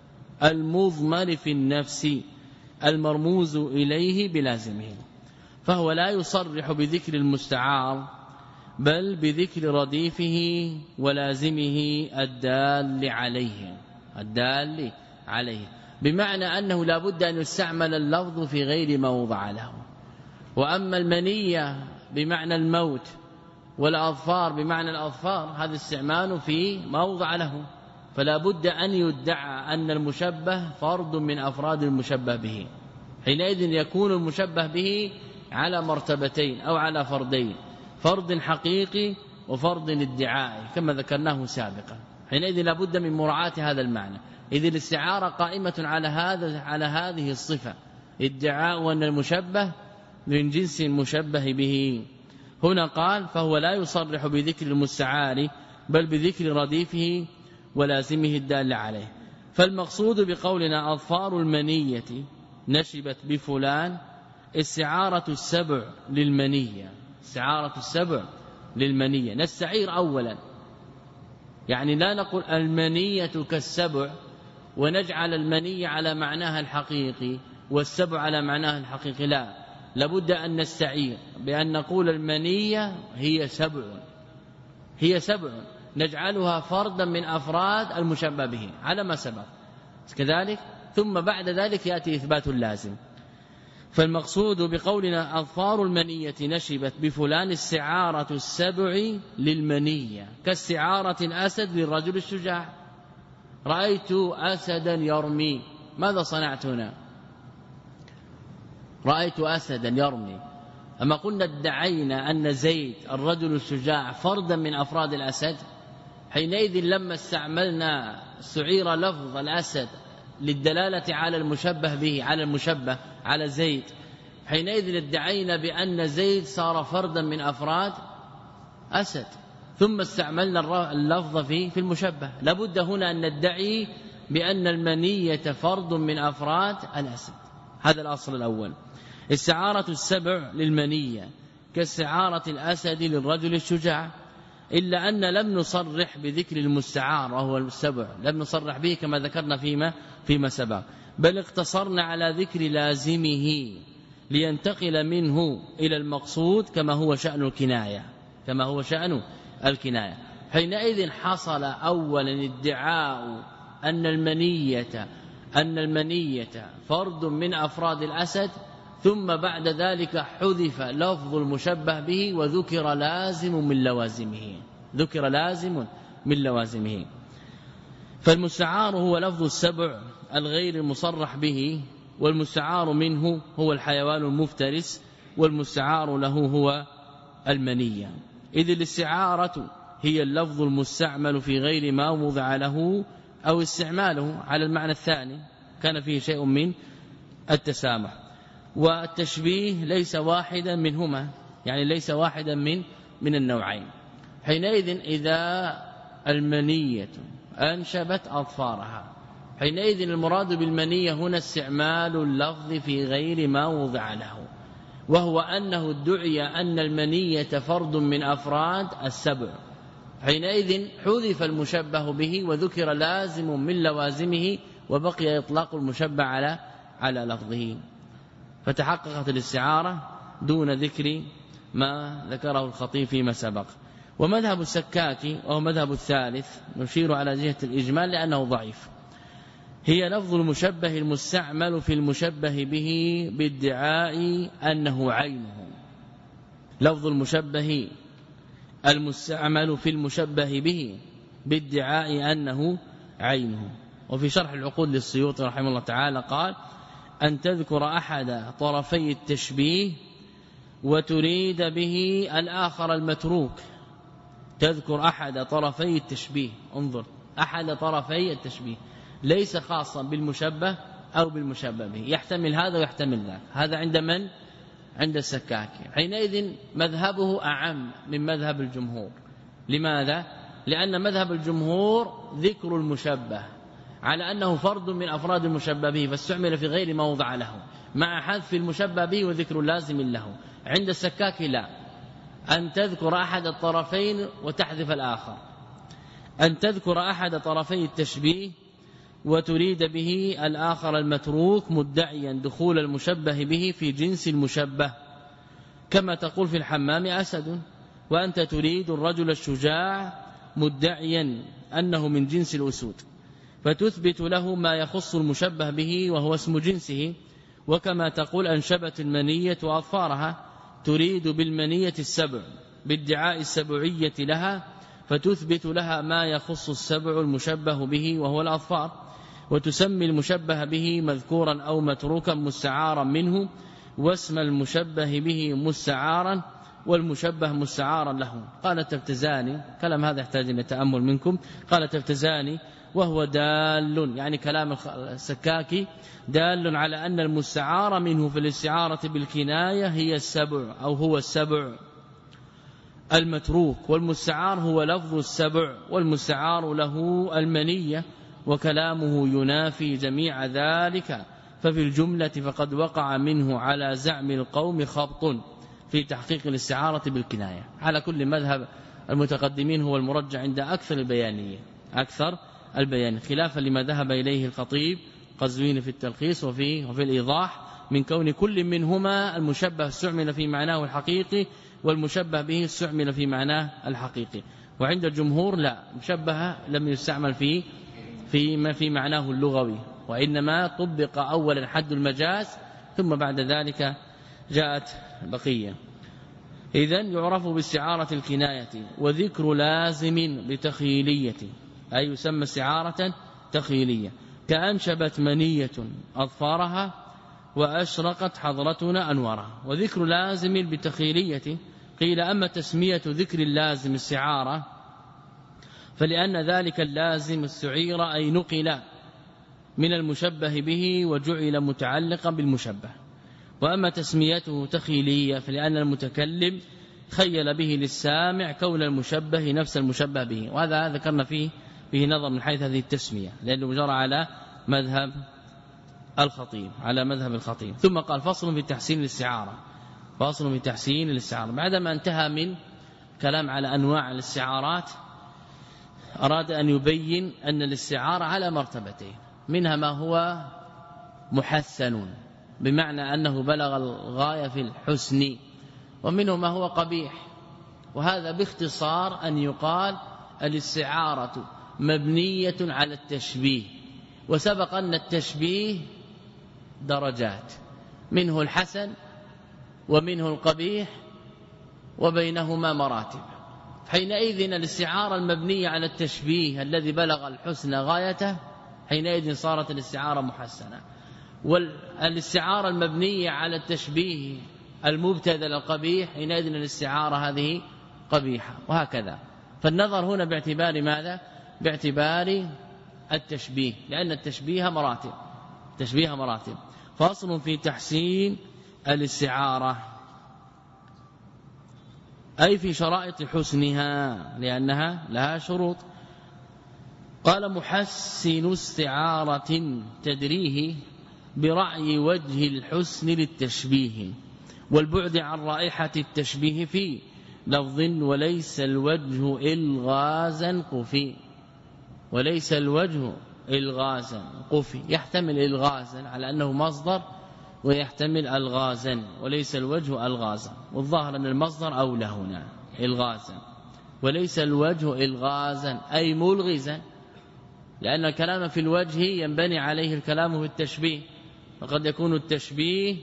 المضمر في النفس المرموز إليه بلازمه، فهو لا يصرح بذكر المستعار بل بذكر رديفه ولازمه الدال عليه الدال عليه بمعنى أنه لا بد أن يستعمل اللفظ في غير ما وضع له. وأما المنية بمعنى الموت والأظفار بمعنى الأظفار هذا استعمال في موضع له، فلا بد أن يدعى أن المشبه فرد من أفراد المشبه به، حينئذ يكون المشبه به على مرتبتين أو على فردين، فرد حقيقي وفرد ادعائي كما ذكرناه سابقا. حينئذ لا بد من مراعاة هذا المعنى، إذ الاستعارة قائمة على هذا على هذه الصفة، ادعاء أن المشبه من جنس المشبه به. هنا قال فهو لا يصرح بذكر المستعار بل بذكر رديفه ولازمه الدال عليه. فالمقصود بقولنا أظفار المنية نشبت بفلان استعارة السبع للمنية، استعارة السبع للمنية. نستعير أولا، يعني لا نقول المنية كالسبع ونجعل المنية على معناها الحقيقي والسبع على معناها الحقيقي، لا، لابد أن نستعير بأن نقول المنية هي سبع هي سبع نجعلها فردا من أفراد المشبه به على ما سبق كذلك، ثم بعد ذلك يأتي إثبات اللازم. فالمقصود بقولنا أظفار المنية نشبت بفلان استعارة السبع للمنية كاستعارة الأسد للرجل الشجاع. رأيت أسدا يرمي، ماذا صنعت هنا؟ رأيت أسدا يرمي. أما قلنا ادعينا أن زيد الرجل الشجاع فردا من أفراد الأسد، حينئذ لما استعملنا استعير لفظ الأسد للدلالة على المشبه به على المشبه على زيد، حينئذ ادعينا بأن زيد صار فردا من أفراد أسد، ثم استعملنا اللفظ فيه في المشبه. لابد هنا أن ندعي بأن المنية فرد من أفراد الأسد. هذا الأصل الأول. استعارة السبع للمنية كاستعارة الأسد للرجل الشجاع، إلا أن لم نصرح بذكر المستعار وهو السبع، لم نصرح به كما ذكرنا فيما فيما سبق، بل اقتصرنا على ذكر لازمه لينتقل منه إلى المقصود كما هو شأن الكناية كما هو شأن الكناية. حينئذ حصل أولا ادعاء أن المنية أن المنية فرد من أفراد الأسد، ثم بعد ذلك حذف لفظ المشبه به وذكر لازم من لوازمه ذكر لازم من لوازمه. فالمستعار هو لفظ السبع الغير المصرح به، والمستعار منه هو الحيوان المفترس، والمستعار له هو المنية. إذ الاستعارة هي اللفظ المستعمل في غير ما وضع له أو استعماله على المعنى الثاني كان فيه شيء من التسامح. والتشبيه ليس واحدا منهما، يعني ليس واحدا من من النوعين. حينئذ إذا المنية أنشبت أظفارها، حينئذ المراد بالمنية هنا استعمال اللفظ في غير ما وضع له، وهو أنه ادعي أن المنية فرد من أفراد السبع، حينئذ حذف المشبه به وذكر لازم من لوازمه، وبقي إطلاق المشبه على على لفظه، فتحققت الاستعارة دون ذكر ما ذكره الخطيب فيما سبق. ومذهب السكاكي وهو مذهب الثالث نشير على جهة الإجمال لأنه ضعيف، هي لفظ المشبه المستعمل في المشبه به بادعاء أنه عينه. لفظ المشبه المستعمل في المشبه به بادعاء أنه عينه. وفي شرح العقود للسيوطي رحمه الله تعالى قال: أن تذكر أحد طرفي التشبيه وتريد به الآخر المتروك. تذكر أحد طرفي التشبيه، انظر، أحد طرفي التشبيه ليس خاصا بالمشبه أو بالمشبه به، يحتمل هذا ويحتمل ذاك. هذا عند من؟ عند السكاكي. حينئذ مذهبه أعم من مذهب الجمهور. لماذا؟ لأن مذهب الجمهور ذكر المشبه على أنه فرد من أفراد المشبه به، فاستعمل في غير ما وضع له، مع حذف المشبه به وذكر لازم له. عند السكاكي لا، أن تذكر أحد الطرفين وتحذف الآخر، أن تذكر أحد طرفي التشبيه وتريد به الآخر المتروك مدعيا دخول المشبه به في جنس المشبه، كما تقول في الحمام أسد، وأنت تريد الرجل الشجاع مدعيا أنه من جنس الأسود، فتثبت له ما يخص المشبه به وهو اسم جنسه. وكما تقول أنشبت المنية أظفارها، تريد بالمنية السبع بادعاء السبعية لها، فتثبت لها ما يخص السبع المشبه به وهو الأظفار، وتسمي المشبه به مذكورا أو متروكا مستعارا منه، واسم المشبه به مستعارا والمشبه مستعارا له. قال التفتزاني، كلام هذا يحتاج إلى تأمل منكم، قال التفتزاني: وهو دال، يعني كلام السكاكي دال على أن المستعار منه في الاستعارة بالكناية هي السبع أو هو السبع المتروك، والمستعار هو لفظ السبع، والمستعار له المنية، وكلامه ينافي جميع ذلك. ففي الجملة فقد وقع منه على زعم القوم خبط في تحقيق الاستعارة بالكناية. على كل مذهب المتقدمين هو المرجع عند أكثر البيانية أكثر البيان، خلافا لما ذهب إليه الخطيب قزويني في التلخيص وفي, وفي الإيضاح، من كون كل منهما المشبه استعمل في معناه الحقيقي والمشبه به استعمل في معناه الحقيقي. وعند الجمهور لا، مشبهة لم يستعمل فيه فيما في معناه اللغوي، وإنما طبق أولا حد المجاز ثم بعد ذلك جاءت بقية. إذن يعرف باستعارة الكناية وذكر لازم بتخيلية، أي يسمى استعارة تخيلية، كأنشبت منية أظفارها وأشرقت حضرتنا أنوارها. وذكر لازم بتخيلية قيل أما تسمية ذكر اللازم استعارة فلأن ذلك اللازم استعير أي نقل من المشبه به وجعل متعلقا بالمشبه. وأما تسميته تخيلية فلأن المتكلم خيل به للسامع كون المشبه نفس المشبه به. وهذا ذكرنا فيه فيه نظر من حيث هذه التسمية، لأنه مجرى على مذهب الخطيب على مذهب الخطيب. ثم قال فصل في تحسين الاستعارة، فصل في تحسين الاستعارة. بعدما انتهى من كلام على أنواع الاستعارات أراد أن يبين أن الاستعارة على مرتبتين، منها ما هو محسن بمعنى أنه بلغ الغاية في الحسن، ومنه ما هو قبيح. وهذا باختصار أن يقال الاستعارة مبنية على التشبيه، وسبق أن التشبيه درجات، منه الحسن ومنه القبيح وبينهما مراتب. حينئذ الاستعارة المبنية على التشبيه الذي بلغ الحسن غايته حينئذ صارت الاستعارة محسنة، والاستعارة المبنية على التشبيه المبتذل القبيح حينئذ الاستعارة هذه قبيحة، وهكذا. فالنظر هنا باعتبار ماذا؟ باعتبار التشبيه، لأن التشبيه مراتب تشبيه مراتب. فاصل في تحسين الاستعارة أي في شرائط حسنها لأنها لها شروط. قال محسن استعارة تدريه برعي وجه الحسن للتشبيه والبعد عن رائحة التشبيه في لفظ وليس الوجه إلغازا قفي، وليس الوجه إلغازا قفي، يحتمل إلغازا على أنه مصدر ويحتمل ألغازا، وليس الوجه ألغازا، والظاهر أن المصدر أولى هنا إلغازا، وليس الوجه إلغازا أي ملغزا، لأن الكلام في الوجه ينبني عليه الكلام في التشبيه، فقد يكون التشبيه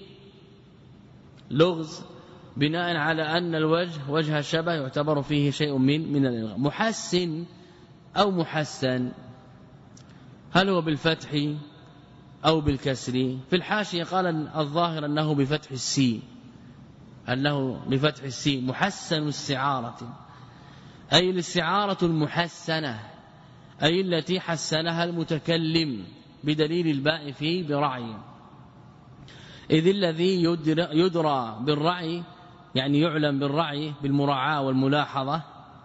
لغز بناء على أن الوجه وجه الشبه يعتبر فيه شيء من من الإلغاء. محسن أو محسن هل هو بالفتح أو بالكسر؟ في الحاشية قال الظاهر أنه بفتح السين، أنه بفتح السين. محسن استعارة أي الاستعارة المحسنة، أي التي حسنها المتكلم بدليل الباء فيه برعي، إذ الذي يدرى, يدرى بالرعي يعني يعلم بالرعي بالمراعاة والملاحظة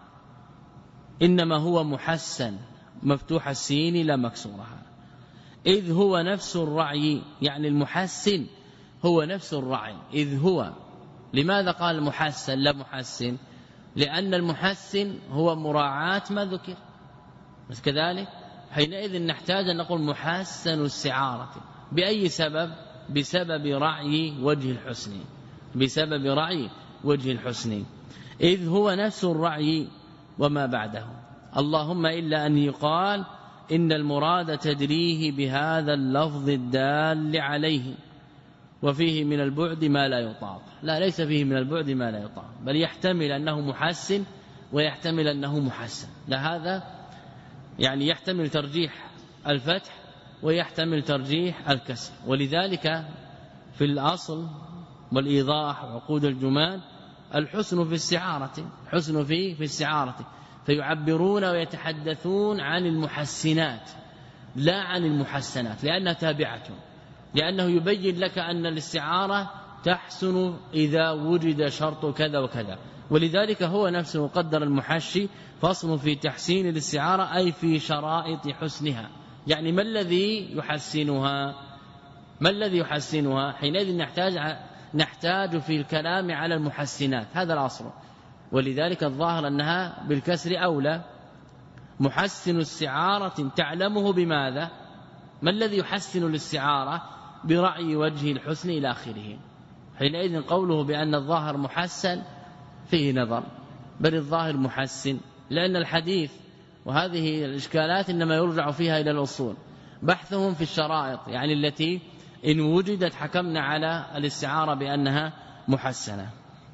إنما هو محسن مفتوح السين لا مكسورها، إذ هو نفس الرعي، يعني المحسن هو نفس الرعي إذ هو. لماذا قال محسن لا محسن؟ لأن المحسن هو مراعاة ما ذكر، بس كذلك حينئذ نحتاج أن نقول محسن استعارة. بأي سبب؟ بسبب رعي وجه الحسن، بسبب رعي وجه الحسن، إذ هو نفس الرعي وما بعده. اللهم إلا أن يقال إن المراد تدريه بهذا اللفظ الدال عليه، وفيه من البعد ما لا يطاق. لا، ليس فيه من البعد ما لا يطاق، بل يحتمل أنه محسن ويحتمل أنه محسن. لهذا يعني يحتمل ترجيح الفتح ويحتمل ترجيح الكسر. ولذلك في الأصل والإيضاح وعقود الجمال الحسن في السعارة، حسن فيه في السعارة، فيعبرون ويتحدثون عن المحسنات لا عن المحسنات، لأنها تابعة، لأنه يبين لك أن الاستعارة تحسن إذا وجد شرط كذا وكذا. ولذلك هو نفسه قدر المحشي فصل في تحسين الاستعارة أي في شرائط حسنها، يعني ما الذي يحسنها؟ ما الذي يحسنها؟ حينئذ نحتاج نحتاج في الكلام على المحسنات، هذا الأصل. ولذلك الظاهر أنها بالكسر أولى. محسن استعارة تعلمه بماذا؟ ما الذي يحسن الاستعارة؟ برعي وجه الحسن إلى آخره. حينئذ قوله بأن الظاهر محسن فيه نظر، بل الظاهر محسن لأن الحديث وهذه الإشكالات إنما يرجع فيها إلى الأصول، بحثهم في الشرائط يعني التي إن وجدت حكمنا على الاستعارة بأنها محسنة.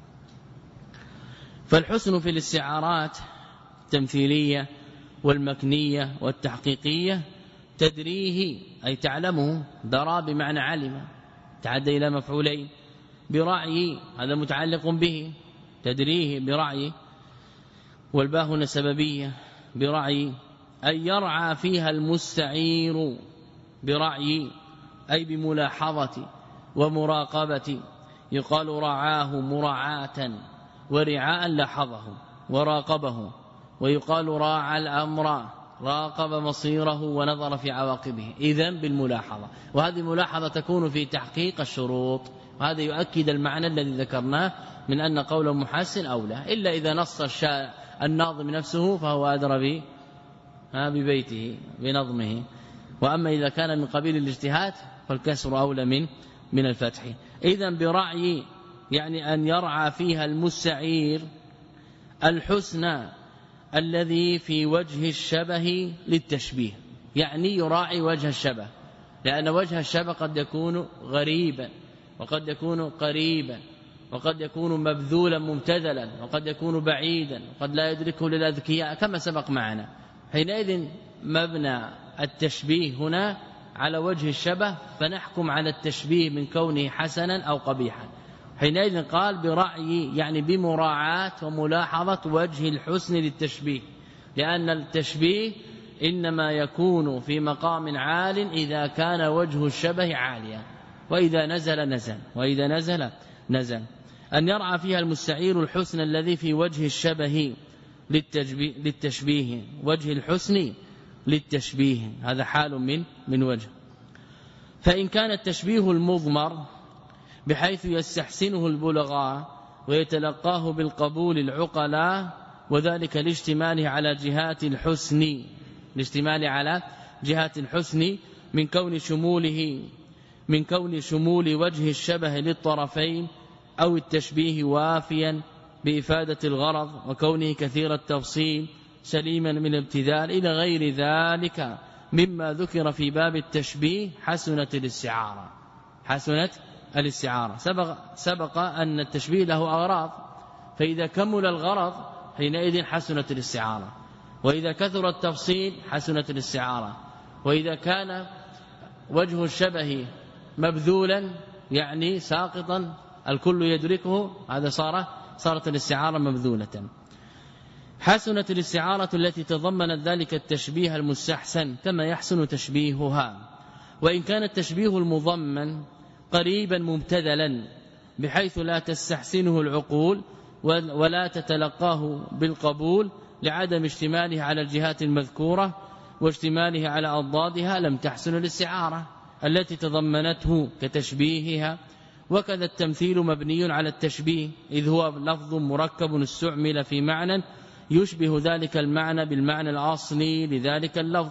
فالحسن في الاستعارات التمثيلية والمكنية والتحقيقية تدريه أي تعلمه، درى بمعنى علم، تعدى إلى مفعولين، برعي هذا متعلق به، تدريه برعي، والباء هنا سببية برعي، أن يرعى فيها المستعير برعي أي بملاحظة ومراقبة، يقال رعاه مراعاة ورعاء لاحظه وراقبه، ويقال راعى الأمر راقب مصيره ونظر في عواقبه، إذن بالملاحظة. وهذه الملاحظة تكون في تحقيق الشروط، وهذا يؤكد المعنى الذي ذكرناه من أن قوله محسن أولى، إلا إذا نص الشاء الناظم نفسه فهو أدرى ببيته بنظمه، وأما إذا كان من قبيل الاجتهاد فالكسر أولى من من الفتح. إذن برعي يعني أن يرعى فيها المستعير الحسن الذي في وجه الشبه للتشبيه، يعني يراعي وجه الشبه، لأن وجه الشبه قد يكون غريبا وقد يكون قريبا وقد يكون مبذولا ممتدلا وقد يكون بعيدا وقد لا يدركه للأذكياء كما سبق معنا. حينئذ مبنى التشبيه هنا على وجه الشبه، فنحكم على التشبيه من كونه حسنا أو قبيحا. حينئذ قال برعي يعني بمراعاة وملاحظة وجه الحسن للتشبيه، لأن التشبيه إنما يكون في مقام عال إذا كان وجه الشبه عاليا، وإذا نزل نزل وإذا نزل نزل. أن يرعى فيها المستعير الحسن الذي في وجه الشبه للتشبيه، وجه الحسن للتشبيه هذا حال من من وجه. فإن كان التشبيه المضمر بحيث يستحسنه البلغاء ويتلقاه بالقبول العقلاء، وذلك لاشتماله على جهات الحسن لاشتماله على جهات الحسن من كون شموله من كون شمول وجه الشبه للطرفين، أو التشبيه وافيا بإفادة الغرض، وكونه كثير التفصيل سليما من الابتذال، إلى غير ذلك مما ذكر في باب التشبيه حسنت الاستعارة. حسنت الاستعارة سبق, سبق أن التشبيه له أغراض، فإذا كمل الغرض حينئذ حسنت الاستعارة، وإذا كثر التفصيل حسنت الاستعارة، وإذا كان وجه الشبه مبذولا يعني ساقطا الكل يدركه، هذا صار صارت الاستعارة مبذولة. حسنت الاستعارة التي تضمنت ذلك التشبيه المستحسن كما يحسن تشبيهها. وإن كان التشبيه المضمن قريبا ممتثلا بحيث لا تستحسنه العقول ولا تتلقاه بالقبول لعدم اشتماله على الجهات المذكورة واشتماله على أضدادها، لم تحسن الاستعارة التي تضمنته كتشبيهها. وكذا التمثيل مبني على التشبيه، إذ هو لفظ مركب استعمل في معنى يشبه ذلك المعنى بالمعنى الأصلي لذلك اللفظ،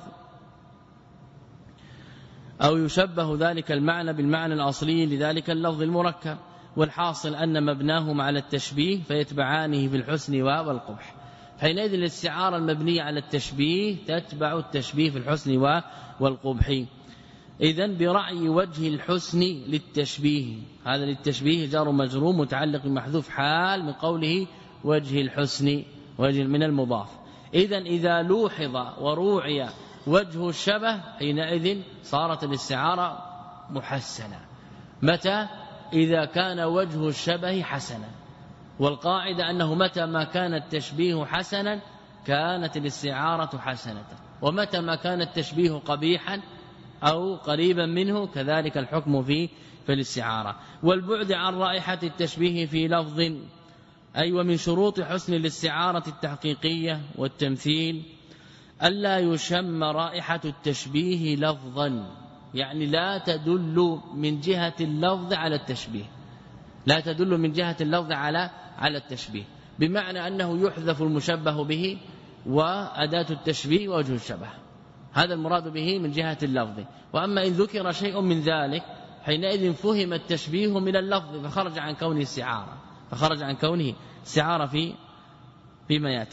أو يشبه ذلك المعنى بالمعنى الأصلي لذلك اللفظ المركب. والحاصل أن مبناهما على التشبيه فيتبعانه في الحسن والقبح. حينئذ الاستعارة المبنية على التشبيه تتبع التشبيه في الحسن والقبح. إذن برعي وجه الحسن للتشبيه، هذا للتشبيه جار مجرور متعلق بمحذوف حال من قوله وجه الحسن، وجه من المضاف. إذن إذا لوحظ وروعي وجه الشبه حينئذ صارت الاستعارة محسنة. متى؟ إذا كان وجه الشبه حسنا، والقاعدة أنه متى ما كان التشبيه حسنا كانت الاستعارة حسنة، ومتى ما كان التشبيه قبيحا أو قريبا منه كذلك الحكم فيه في الاستعارة. والبعد عن رائحة التشبيه في لفظ، أي ومن شروط حسن الاستعارة التحقيقية والتمثيل ألا يشم رائحة التشبيه لفظا، يعني لا تدل من جهة اللفظ على التشبيه، لا تدل من جهة اللفظ على على التشبيه، بمعنى أنه يحذف المشبه به وأداة التشبيه ووجه الشبه، هذا المراد به من جهة اللفظ. وأما إن ذكر شيء من ذلك حينئذ فهم التشبيه من اللفظ فخرج عن كونه استعارة، فخرج عن كونه استعارة في فيما يأتي.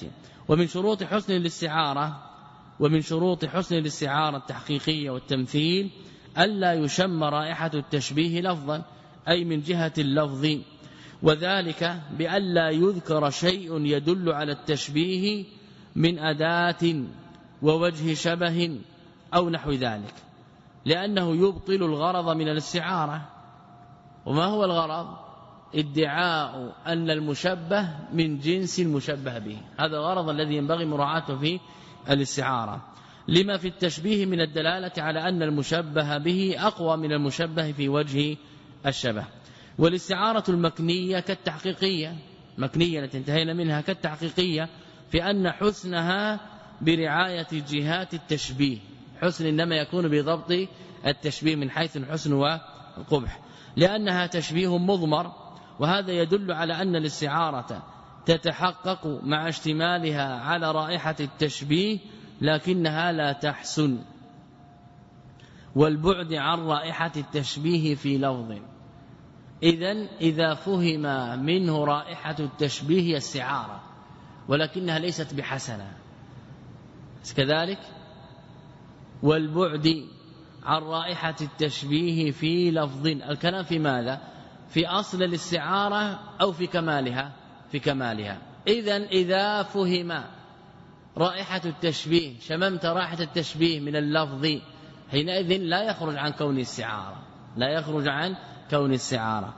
ومن شروط حسن الاستعارة ومن شروط حسن الاستعارة التحقيقية والتمثيل ألا يشم رائحة التشبيه لفظا أي من جهة اللفظ، وذلك بألا يذكر شيء يدل على التشبيه من أداة ووجه شبه أو نحو ذلك، لأنه يبطل الغرض من الاستعارة. وما هو الغرض؟ ادعاء أن المشبه من جنس المشبه به، هذا الغرض الذي ينبغي مراعاته في الاستعارة، لما في التشبيه من الدلالة على أن المشبه به أقوى من المشبه في وجه الشبه. والاستعارة المكنية كالتحقيقية، مكنية التي انتهينا منها كالتحقيقية، في أن حسنها برعاية جهات التشبيه، حسن إنما يكون بضبط التشبيه من حيث الحسن والقبح، لأنها تشبيه مضمر، وهذا يدل على أن الاستعارة تتحقق مع اشتمالها على رائحة التشبيه لكنها لا تحسن. والبعد عن رائحة التشبيه في لفظ، إذن إذا فهم منه رائحة التشبيه هي استعارة ولكنها ليست بحسنة كذلك. والبعد عن رائحة التشبيه في لفظ، الكلام في ماذا؟ في أصل الاستعارة أو في كمالها؟ في كمالها. إذن إذا فهم رائحة التشبيه، شممت رائحة التشبيه من اللفظ، حينئذ لا يخرج عن كون استعارة، لا يخرج عن كون استعارة.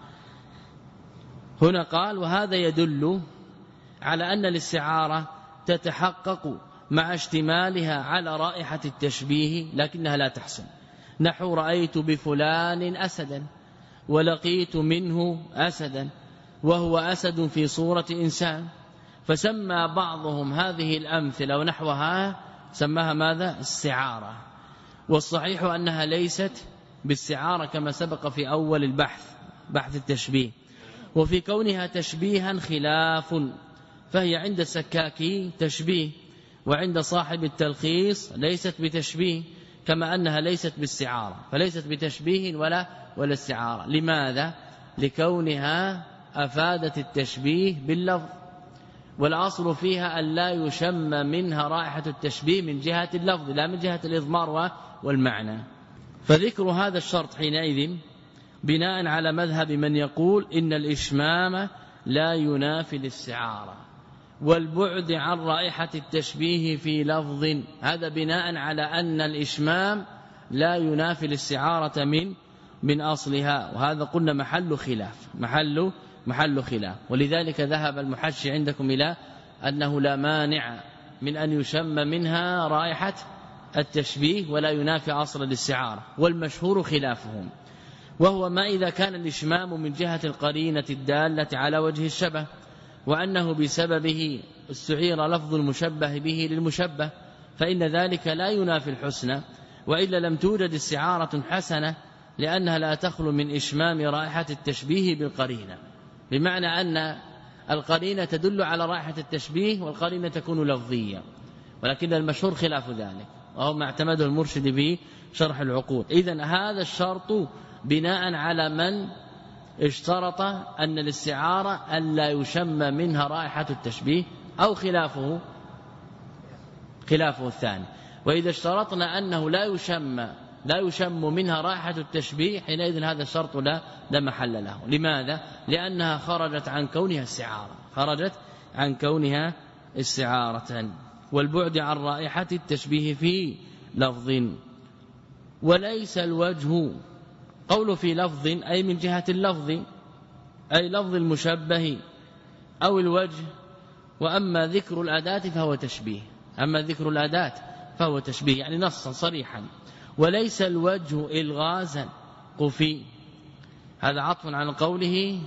هنا قال وهذا يدل على أن الاستعارة تتحقق مع اشتمالها على رائحة التشبيه لكنها لا تحسن، نحو رأيت بفلان أسدا ولقيت منه أسدا وهو أسد في صورة إنسان، فسمى بعضهم هذه الأمثلة ونحوها سماها ماذا؟ استعارة. والصحيح أنها ليست باستعارة كما سبق في أول البحث، بحث التشبيه. وفي كونها تشبيها خلاف، فهي عند السكاكي تشبيه، وعند صاحب التلخيص ليست بتشبيه، كما أنها ليست باستعارة، فليست بتشبيه ولا ولا استعارة. لماذا؟ لكونها أفادت التشبيه باللفظ، والأصل فيها أن لا يشم منها رائحة التشبيه من جهة اللفظ لا من جهة الإضمار والمعنى. فذكر هذا الشرط حينئذ بناء على مذهب من يقول إن الإشمام لا ينافي الاستعارة، والبعد عن رائحة التشبيه في لفظ، هذا بناء على أن الإشمام لا ينافي الاستعارة من من أصلها، وهذا قلنا محل خلاف محل محل خلاف. ولذلك ذهب المحشي عندكم إلى أنه لا مانع من أن يشم منها رائحة التشبيه ولا ينافي أصل الاستعارة، والمشهور خلافهم، وهو ما إذا كان الإشمام من جهة القرينة الدالة على وجه الشبه، وأنه بسببه استعير لفظ المشبه به للمشبه، فإن ذلك لا ينافي الحسنى، وإلا لم توجد استعارة حسنة، لأنها لا تخلو من إشمام رائحة التشبيه بالقرينة، بمعنى أن القرينة تدل على رائحة التشبيه والقرينة تكون لفظية، ولكن المشهور خلاف ذلك، وهو ما اعتمده المرشد في شرح العقود. إذن هذا الشرط بناء على من اشترط أن الاستعارة ألا يشم منها رائحة التشبيه، أو خلافه خلافه الثاني. وإذا اشترطنا أنه لا يشم لا يشم منها رائحة التشبيه، حينئذ هذا الشرط لا لا محل له. لماذا؟ لأنها خرجت عن كونها استعارة، خرجت عن كونها استعارة. والبعد عن رائحة التشبيه في لفظ. وليس الوجه، قول في لفظ أي من جهة اللفظ، أي لفظ المشبه أو الوجه، وأما ذكر الأداة فهو تشبيه، أما ذكر الأداة فهو تشبيه، يعني نصا صريحا. وليس الوجه إلغازا قفي، هذا عطف عن قوله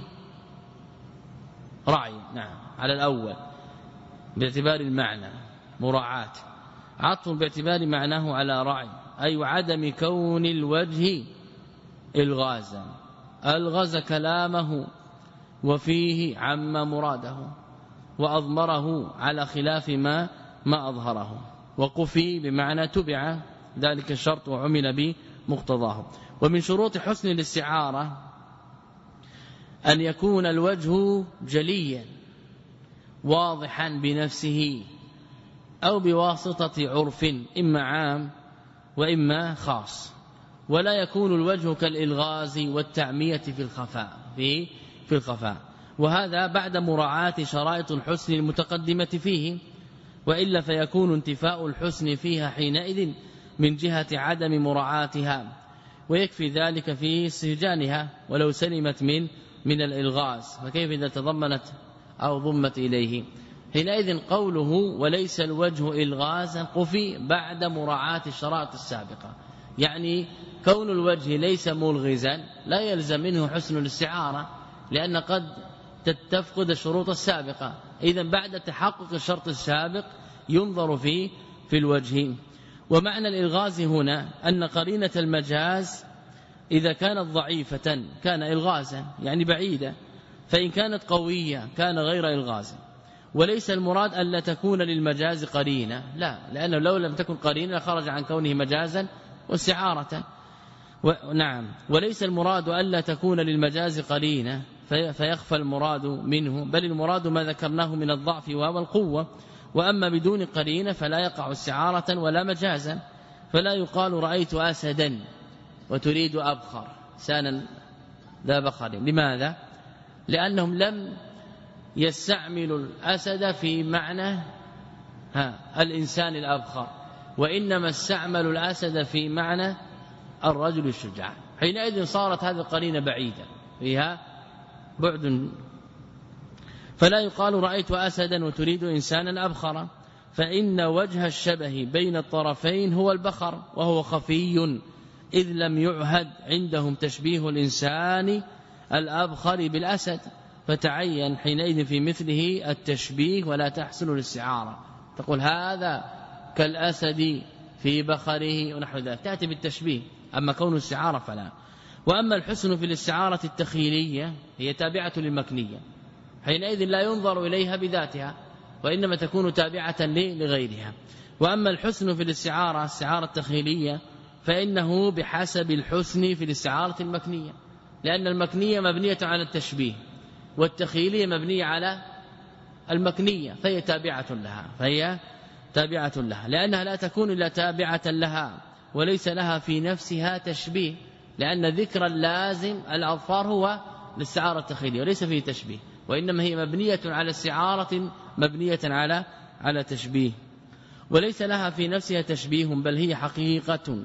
رعي، نعم على الأول باعتبار المعنى مراعاة، عطف باعتبار معناه على رعي، أي عدم كون الوجه إلغازا، ألغز كلامه وفيه عم مراده، وأضمره على خلاف ما ما أظهره. وقفي بمعنى تبع ذلك الشرط وعمل بمقتضاه. ومن شروط حسن الاستعارة أن يكون الوجه جليا واضحا بنفسه، أو بواسطة عرف إما عام وإما خاص. ولا يكون الوجه كالإلغاز والتعمية في الخفاء في في الخفاء وهذا بعد مراعاة شرائط الحسن المتقدمة فيه، وإلا فيكون انتفاء الحسن فيها حينئذ من جهة عدم مراعاتها، ويكفي ذلك في استهجانها ولو سلمت من من الإلغاز، فكيف إذا تضمنت أو ضمت إليه؟ حينئذ قوله وليس الوجه إلغازا قفي بعد مراعاة الشرائط السابقة، يعني كون الوجه ليس ملغزا لا يلزم منه حسن الاستعارة، لأن قد تتفقد الشروط السابقة. إذن بعد تحقق الشرط السابق ينظر في في الوجه. ومعنى الإلغاز هنا أن قرينة المجاز إذا كانت ضعيفة كان إلغازا يعني بعيدة، فإن كانت قوية كان غير إلغاز. وليس المراد ألا تكون للمجاز قرينة، لا، لأنه لو لم تكن قرينة خرج عن كونه مجازا واستعارة. نعم، وليس المراد ألا تكون للمجاز قرينة فيخفى المراد منه، بل المراد ما ذكرناه من الضعف والقوة. وأما بدون قرينة فلا يقع استعارة ولا مجازا، فلا يقال رأيت أسدا وتريد أبخر سانا ذا بخر. لماذا؟ لأنهم لم يستعملوا الأسد في معنى ها الإنسان الأبخر، وإنما استعملوا الأسد في معنى الرجل الشجاع. حينئذ صارت هذه القرينة بعيدة فيها بعد، فلا يقال رأيت أسدا وتريد إنسانا أبخر، فإن وجه الشبه بين الطرفين هو البخر، وهو خفي إذ لم يعهد عندهم تشبيه الإنسان الأبخر بالأسد، فتعين حينئذ في مثله التشبيه ولا تحصل الاستعارة. تقول هذا كالأسد في بخره ونحو ذلك، تأتي بالتشبيه، أما كون الاستعارة فلا. وأما الحسن في الاستعارة التخيلية هي تابعة للمكنية، حينئذ لا ينظر إليها بذاتها وإنما تكون تابعة لغيرها. وأما الحسن في الاستعارة الاستعارة التخيلية فإنه بحسب الحسن في الاستعارة المكنية، لأن المكنية مبنية على التشبيه والتخيلية مبنية على المكنية، فهي تابعة لها فهي تابعة لها لأنها لا تكون إلا تابعة لها، وليس لها في نفسها تشبيه، لأن ذكر اللازم الأظفار هو الاستعارة التخيلية وليس فيه تشبيه، وإنما هي مبنية على استعارة مبنية على على تشبيه، وليس لها في نفسها تشبيه بل هي حقيقة،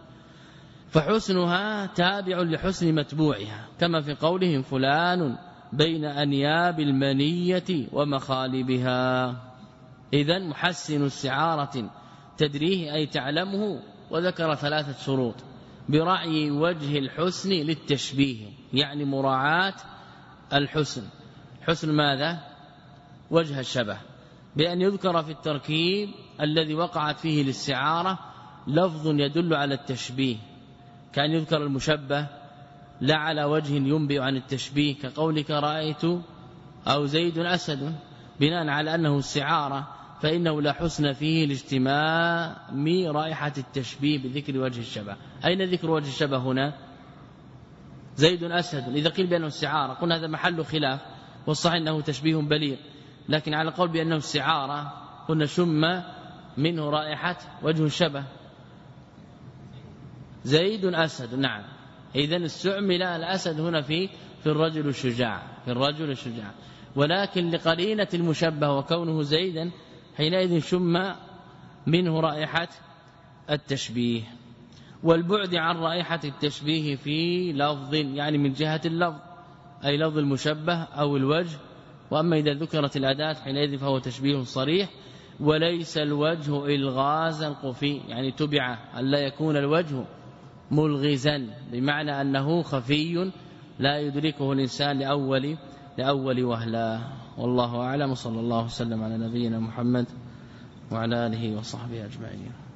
فحسنها تابع لحسن متبوعها، كما في قولهم فلان بين أنياب المنية ومخالبها. إذن محسن استعارة تدريه أي تعلمه، وذكر ثلاثة شروط برعي وجه الحسن للتشبيه، يعني مراعاة الحسن. حسن ماذا؟ وجه الشبه، بأن يذكر في التركيب الذي وقعت فيه الاستعارة لفظ يدل على التشبيه، كان يذكر المشبه لا على وجه ينبئ عن التشبيه، كقولك رأيت أو زيد أسد، بناء على أنه استعارة فإنه لا حسن فيه لاجتماع رائحة التشبيه بذكر وجه الشبه. أين ذكر وجه الشبه هنا؟ زيد أسد، إذا قيل بأنه استعارة قلنا هذا محل خلاف، والصحيح أنه تشبيه بليغ، لكن على قول بأنه استعارة قلنا شم منه رائحة وجه الشبه. زيد أسد، نعم، إذن استعمل الأسد هنا في في الرجل الشجاع في الرجل الشجاع ولكن لقرينة المشبه وكونه زيدا حينئذ شم منه رائحة التشبيه. والبعد عن رائحة التشبيه في لفظ، يعني من جهة اللفظ أي لفظ المشبه أو الوجه، وأما إذا ذكرت الأداة حينئذ فهو تشبيه صريح. وليس الوجه إلغازا قفي، يعني تبع أن لا يكون الوجه ملغزا، بمعنى أنه خفي لا يدركه الإنسان لأول لأول وهلا. والله أعلم، صلى الله وسلم على نبينا محمد وعلى آله وصحبه أجمعين.